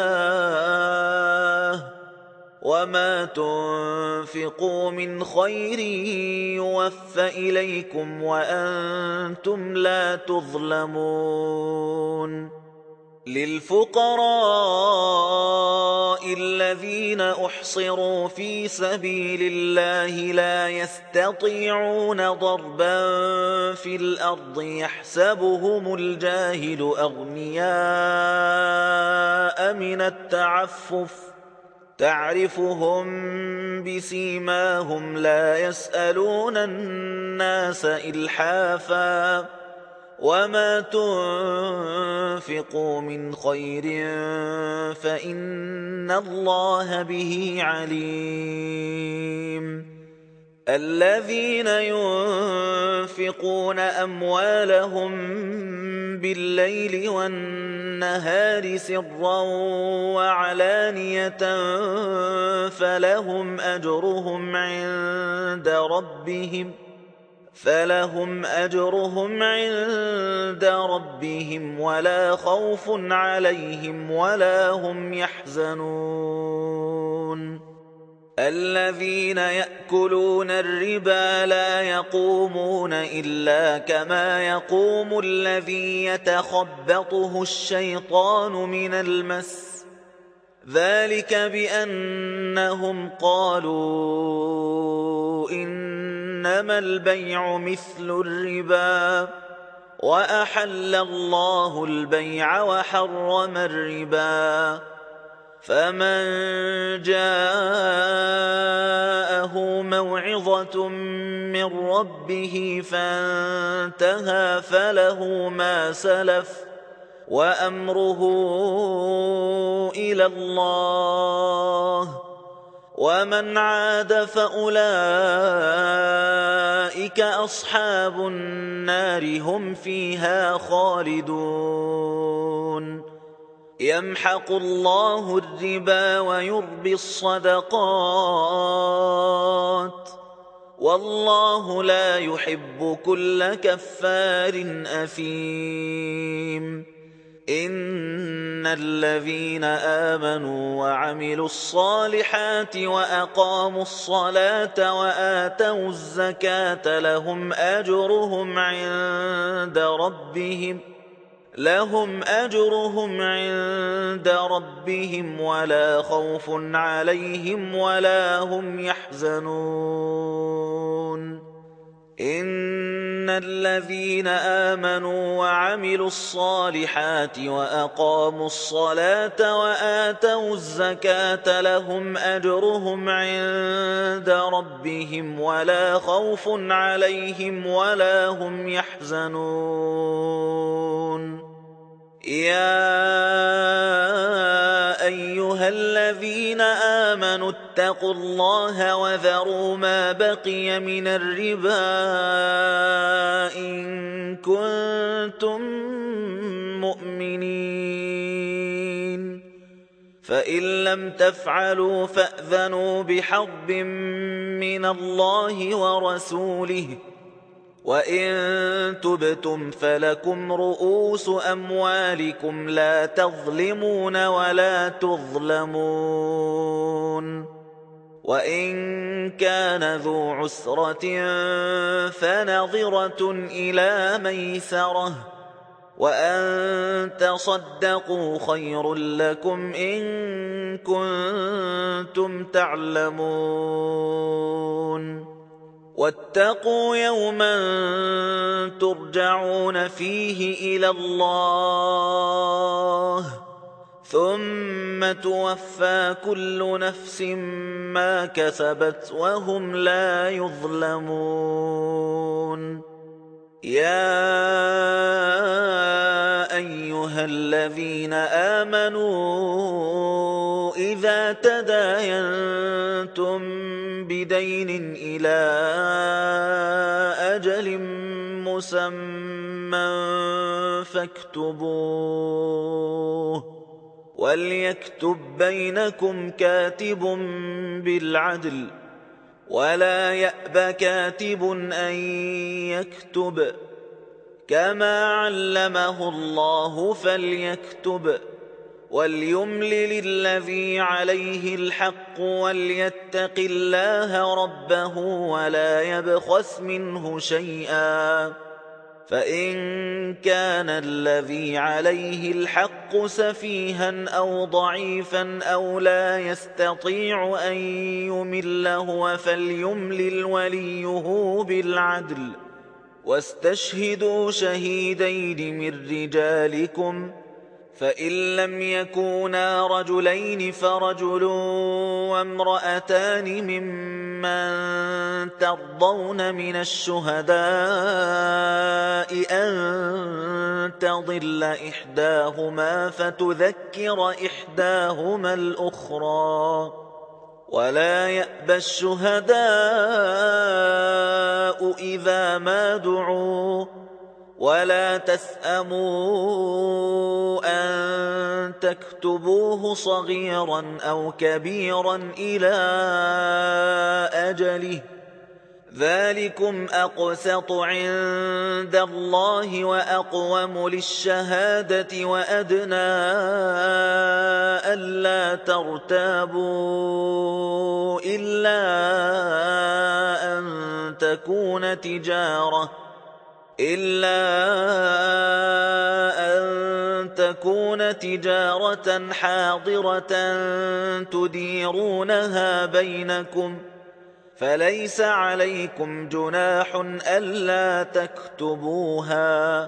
الله وما تنفقوا من خير يوفى إليكم وأنتم لا تظلمون للفقراء الذين أحصروا في سبيل الله لا يستطيعون ضربا في الأرض يحسبهم الجاهل أغنياء من التعفف تعرفهم بسيماهم لا يسألون الناس إلحافا وما تنفقوا من خير فإن الله به عليم الذين ينفقون أموالهم بالليل والنهار سرا وعلانية فلهم أجرهم عند ربهم فلهم أجرهم عند ربهم ولا خوف عليهم ولا هم يحزنون الذين يأكلون الربا لا يقومون إلا كما يقوم الذي يتخبطه الشيطان من المس ذلك بأنهم قالوا إنما البيع مثل الربا وأحل الله البيع وحرم الربا فمن جاءه موعظة من ربه فانتهى فله ما سلف وأمره إلى الله ومن عاد فأولئك أصحاب النار هم فيها خالدون يمحق الله الربا ويربي الصدقات والله لا يحب كل كفار أثيم إن الذين آمنوا وعملوا الصالحات وأقاموا الصلاة وآتوا الزكاة لهم أجرهم عند ربهم لهم أجرهم عند ربهم ولا خوف عليهم ولا هم يحزنون إن الذين آمنوا وعملوا الصالحات وأقاموا الصلاة وآتوا الزكاة لهم أجرهم عند ربهم ولا خوف عليهم ولا هم يحزنون يا أيها الذين آمنوا اتقوا الله وذروا ما بقي من الربا إن كنتم مؤمنين فإن لم تفعلوا فأذنوا بحرب من الله ورسوله وإن تبتم فلكم رؤوس أموالكم لا تظلمون ولا تظلمون وإن كان ذو عسرة فنظرة إلى ميسرة وأن تصدقوا خير لكم إن كنتم تعلمون واتقوا يوما ترجعون فيه إلى الله ثم توفى كل نفس ما كسبت وهم لا يظلمون يا أيها الذين آمنوا إذا تداينتم بدين إلى أجل مسمى فاكتبوه وليكتب بينكم كاتب بالعدل ولا يأب كاتب أن يكتب كما علمه الله فليكتب وليملل الذي عليه الحق وليتق الله ربه ولا يبخس منه شيئا فإن كان الذي عليه الحق سفيها أو ضعيفا أو لا يستطيع أن يمل هو فليملل وليه بالعدل واستشهدوا شهيدين من رجالكم فإن لم يكونا رجلين فرجل وامرأتان ممن ترضون من الشهداء أن تضل إحداهما فتذكر إحداهما الأخرى ولا يأبى الشهداء إذا ما دعوا ولا تسأموا أن تكتبوه صغيرا أو كبيرا إلى أجله ذلكم أقسط عند الله وأقوم للشهادة وأدنى ألا ترتابوا إلا أن تكون تجارة إلا أن تكون تجارة حاضرة تديرونها بينكم فليس عليكم جناح ألا تكتبوها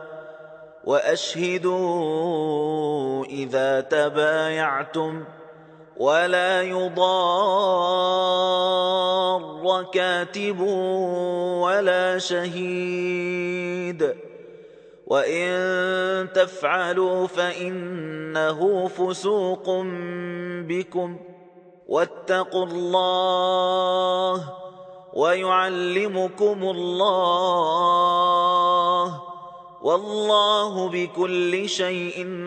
وأشهدوا إذا تبايعتم ولا يضار كاتب ولا شهيد وإن تفعلوا فإنه فسوق بكم واتقوا الله ويعلمكم الله والله بكل شيء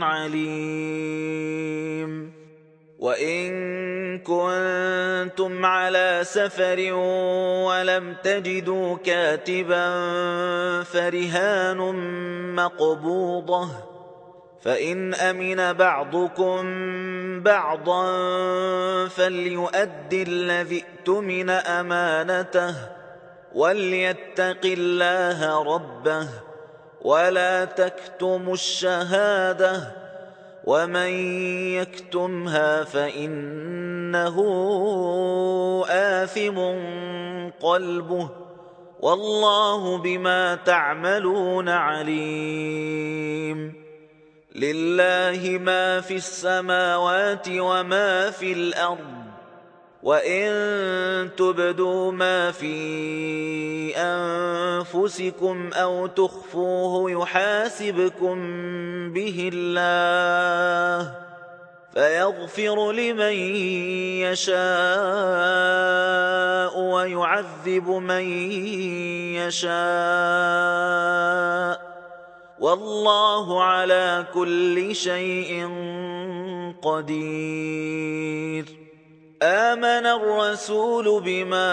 عليم وإن كنتم على سفر ولم تجدوا كاتبا فرهان مقبوضة فإن أمن بعضكم بعضا فليؤد الذي اؤتمن أمانته وليتق الله ربه ولا تكتموا الشهادة ومن يكتمها فإنه آثم قلبه والله بما تعملون عليم لله ما في السماوات وما في الأرض وإن تبدوا ما في أنفسكم أو تخفوه يحاسبكم به الله فيغفر لمن يشاء ويعذب من يشاء والله على كل شيء قدير. آمن الرسول بما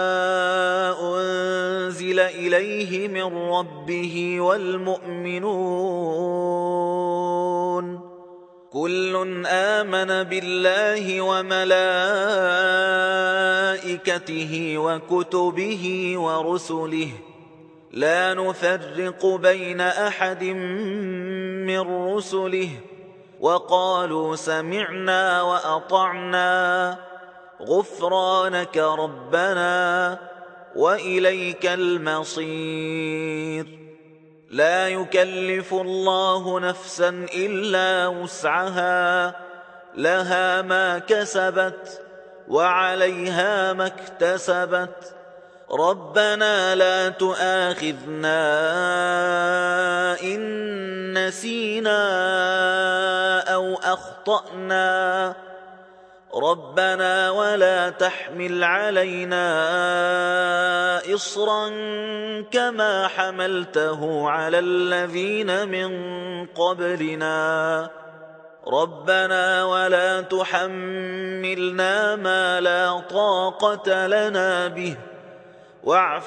أنزل إليه من ربه والمؤمنون كل آمن بالله وملائكته وكتبه ورسله لا نفرق بين أحد من رسله وقالوا سمعنا وأطعنا غفرانك ربنا وإليك المصير. لا يكلف الله نفسا إلا وسعها لها ما كسبت وعليها ما اكتسبت ربنا لا تؤاخذنا إن نسينا أو أخطأنا ربنا ولا تحمل علينا إصرا كما حملته على الذين من قبلنا ربنا ولا تحملنا ما لا طاقة لنا به واعف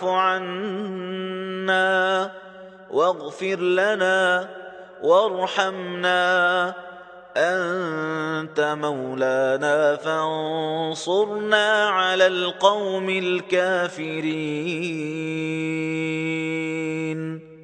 عنا واغفر لنا وارحمنا أنت مولانا فانصرنا على القوم الكافرين.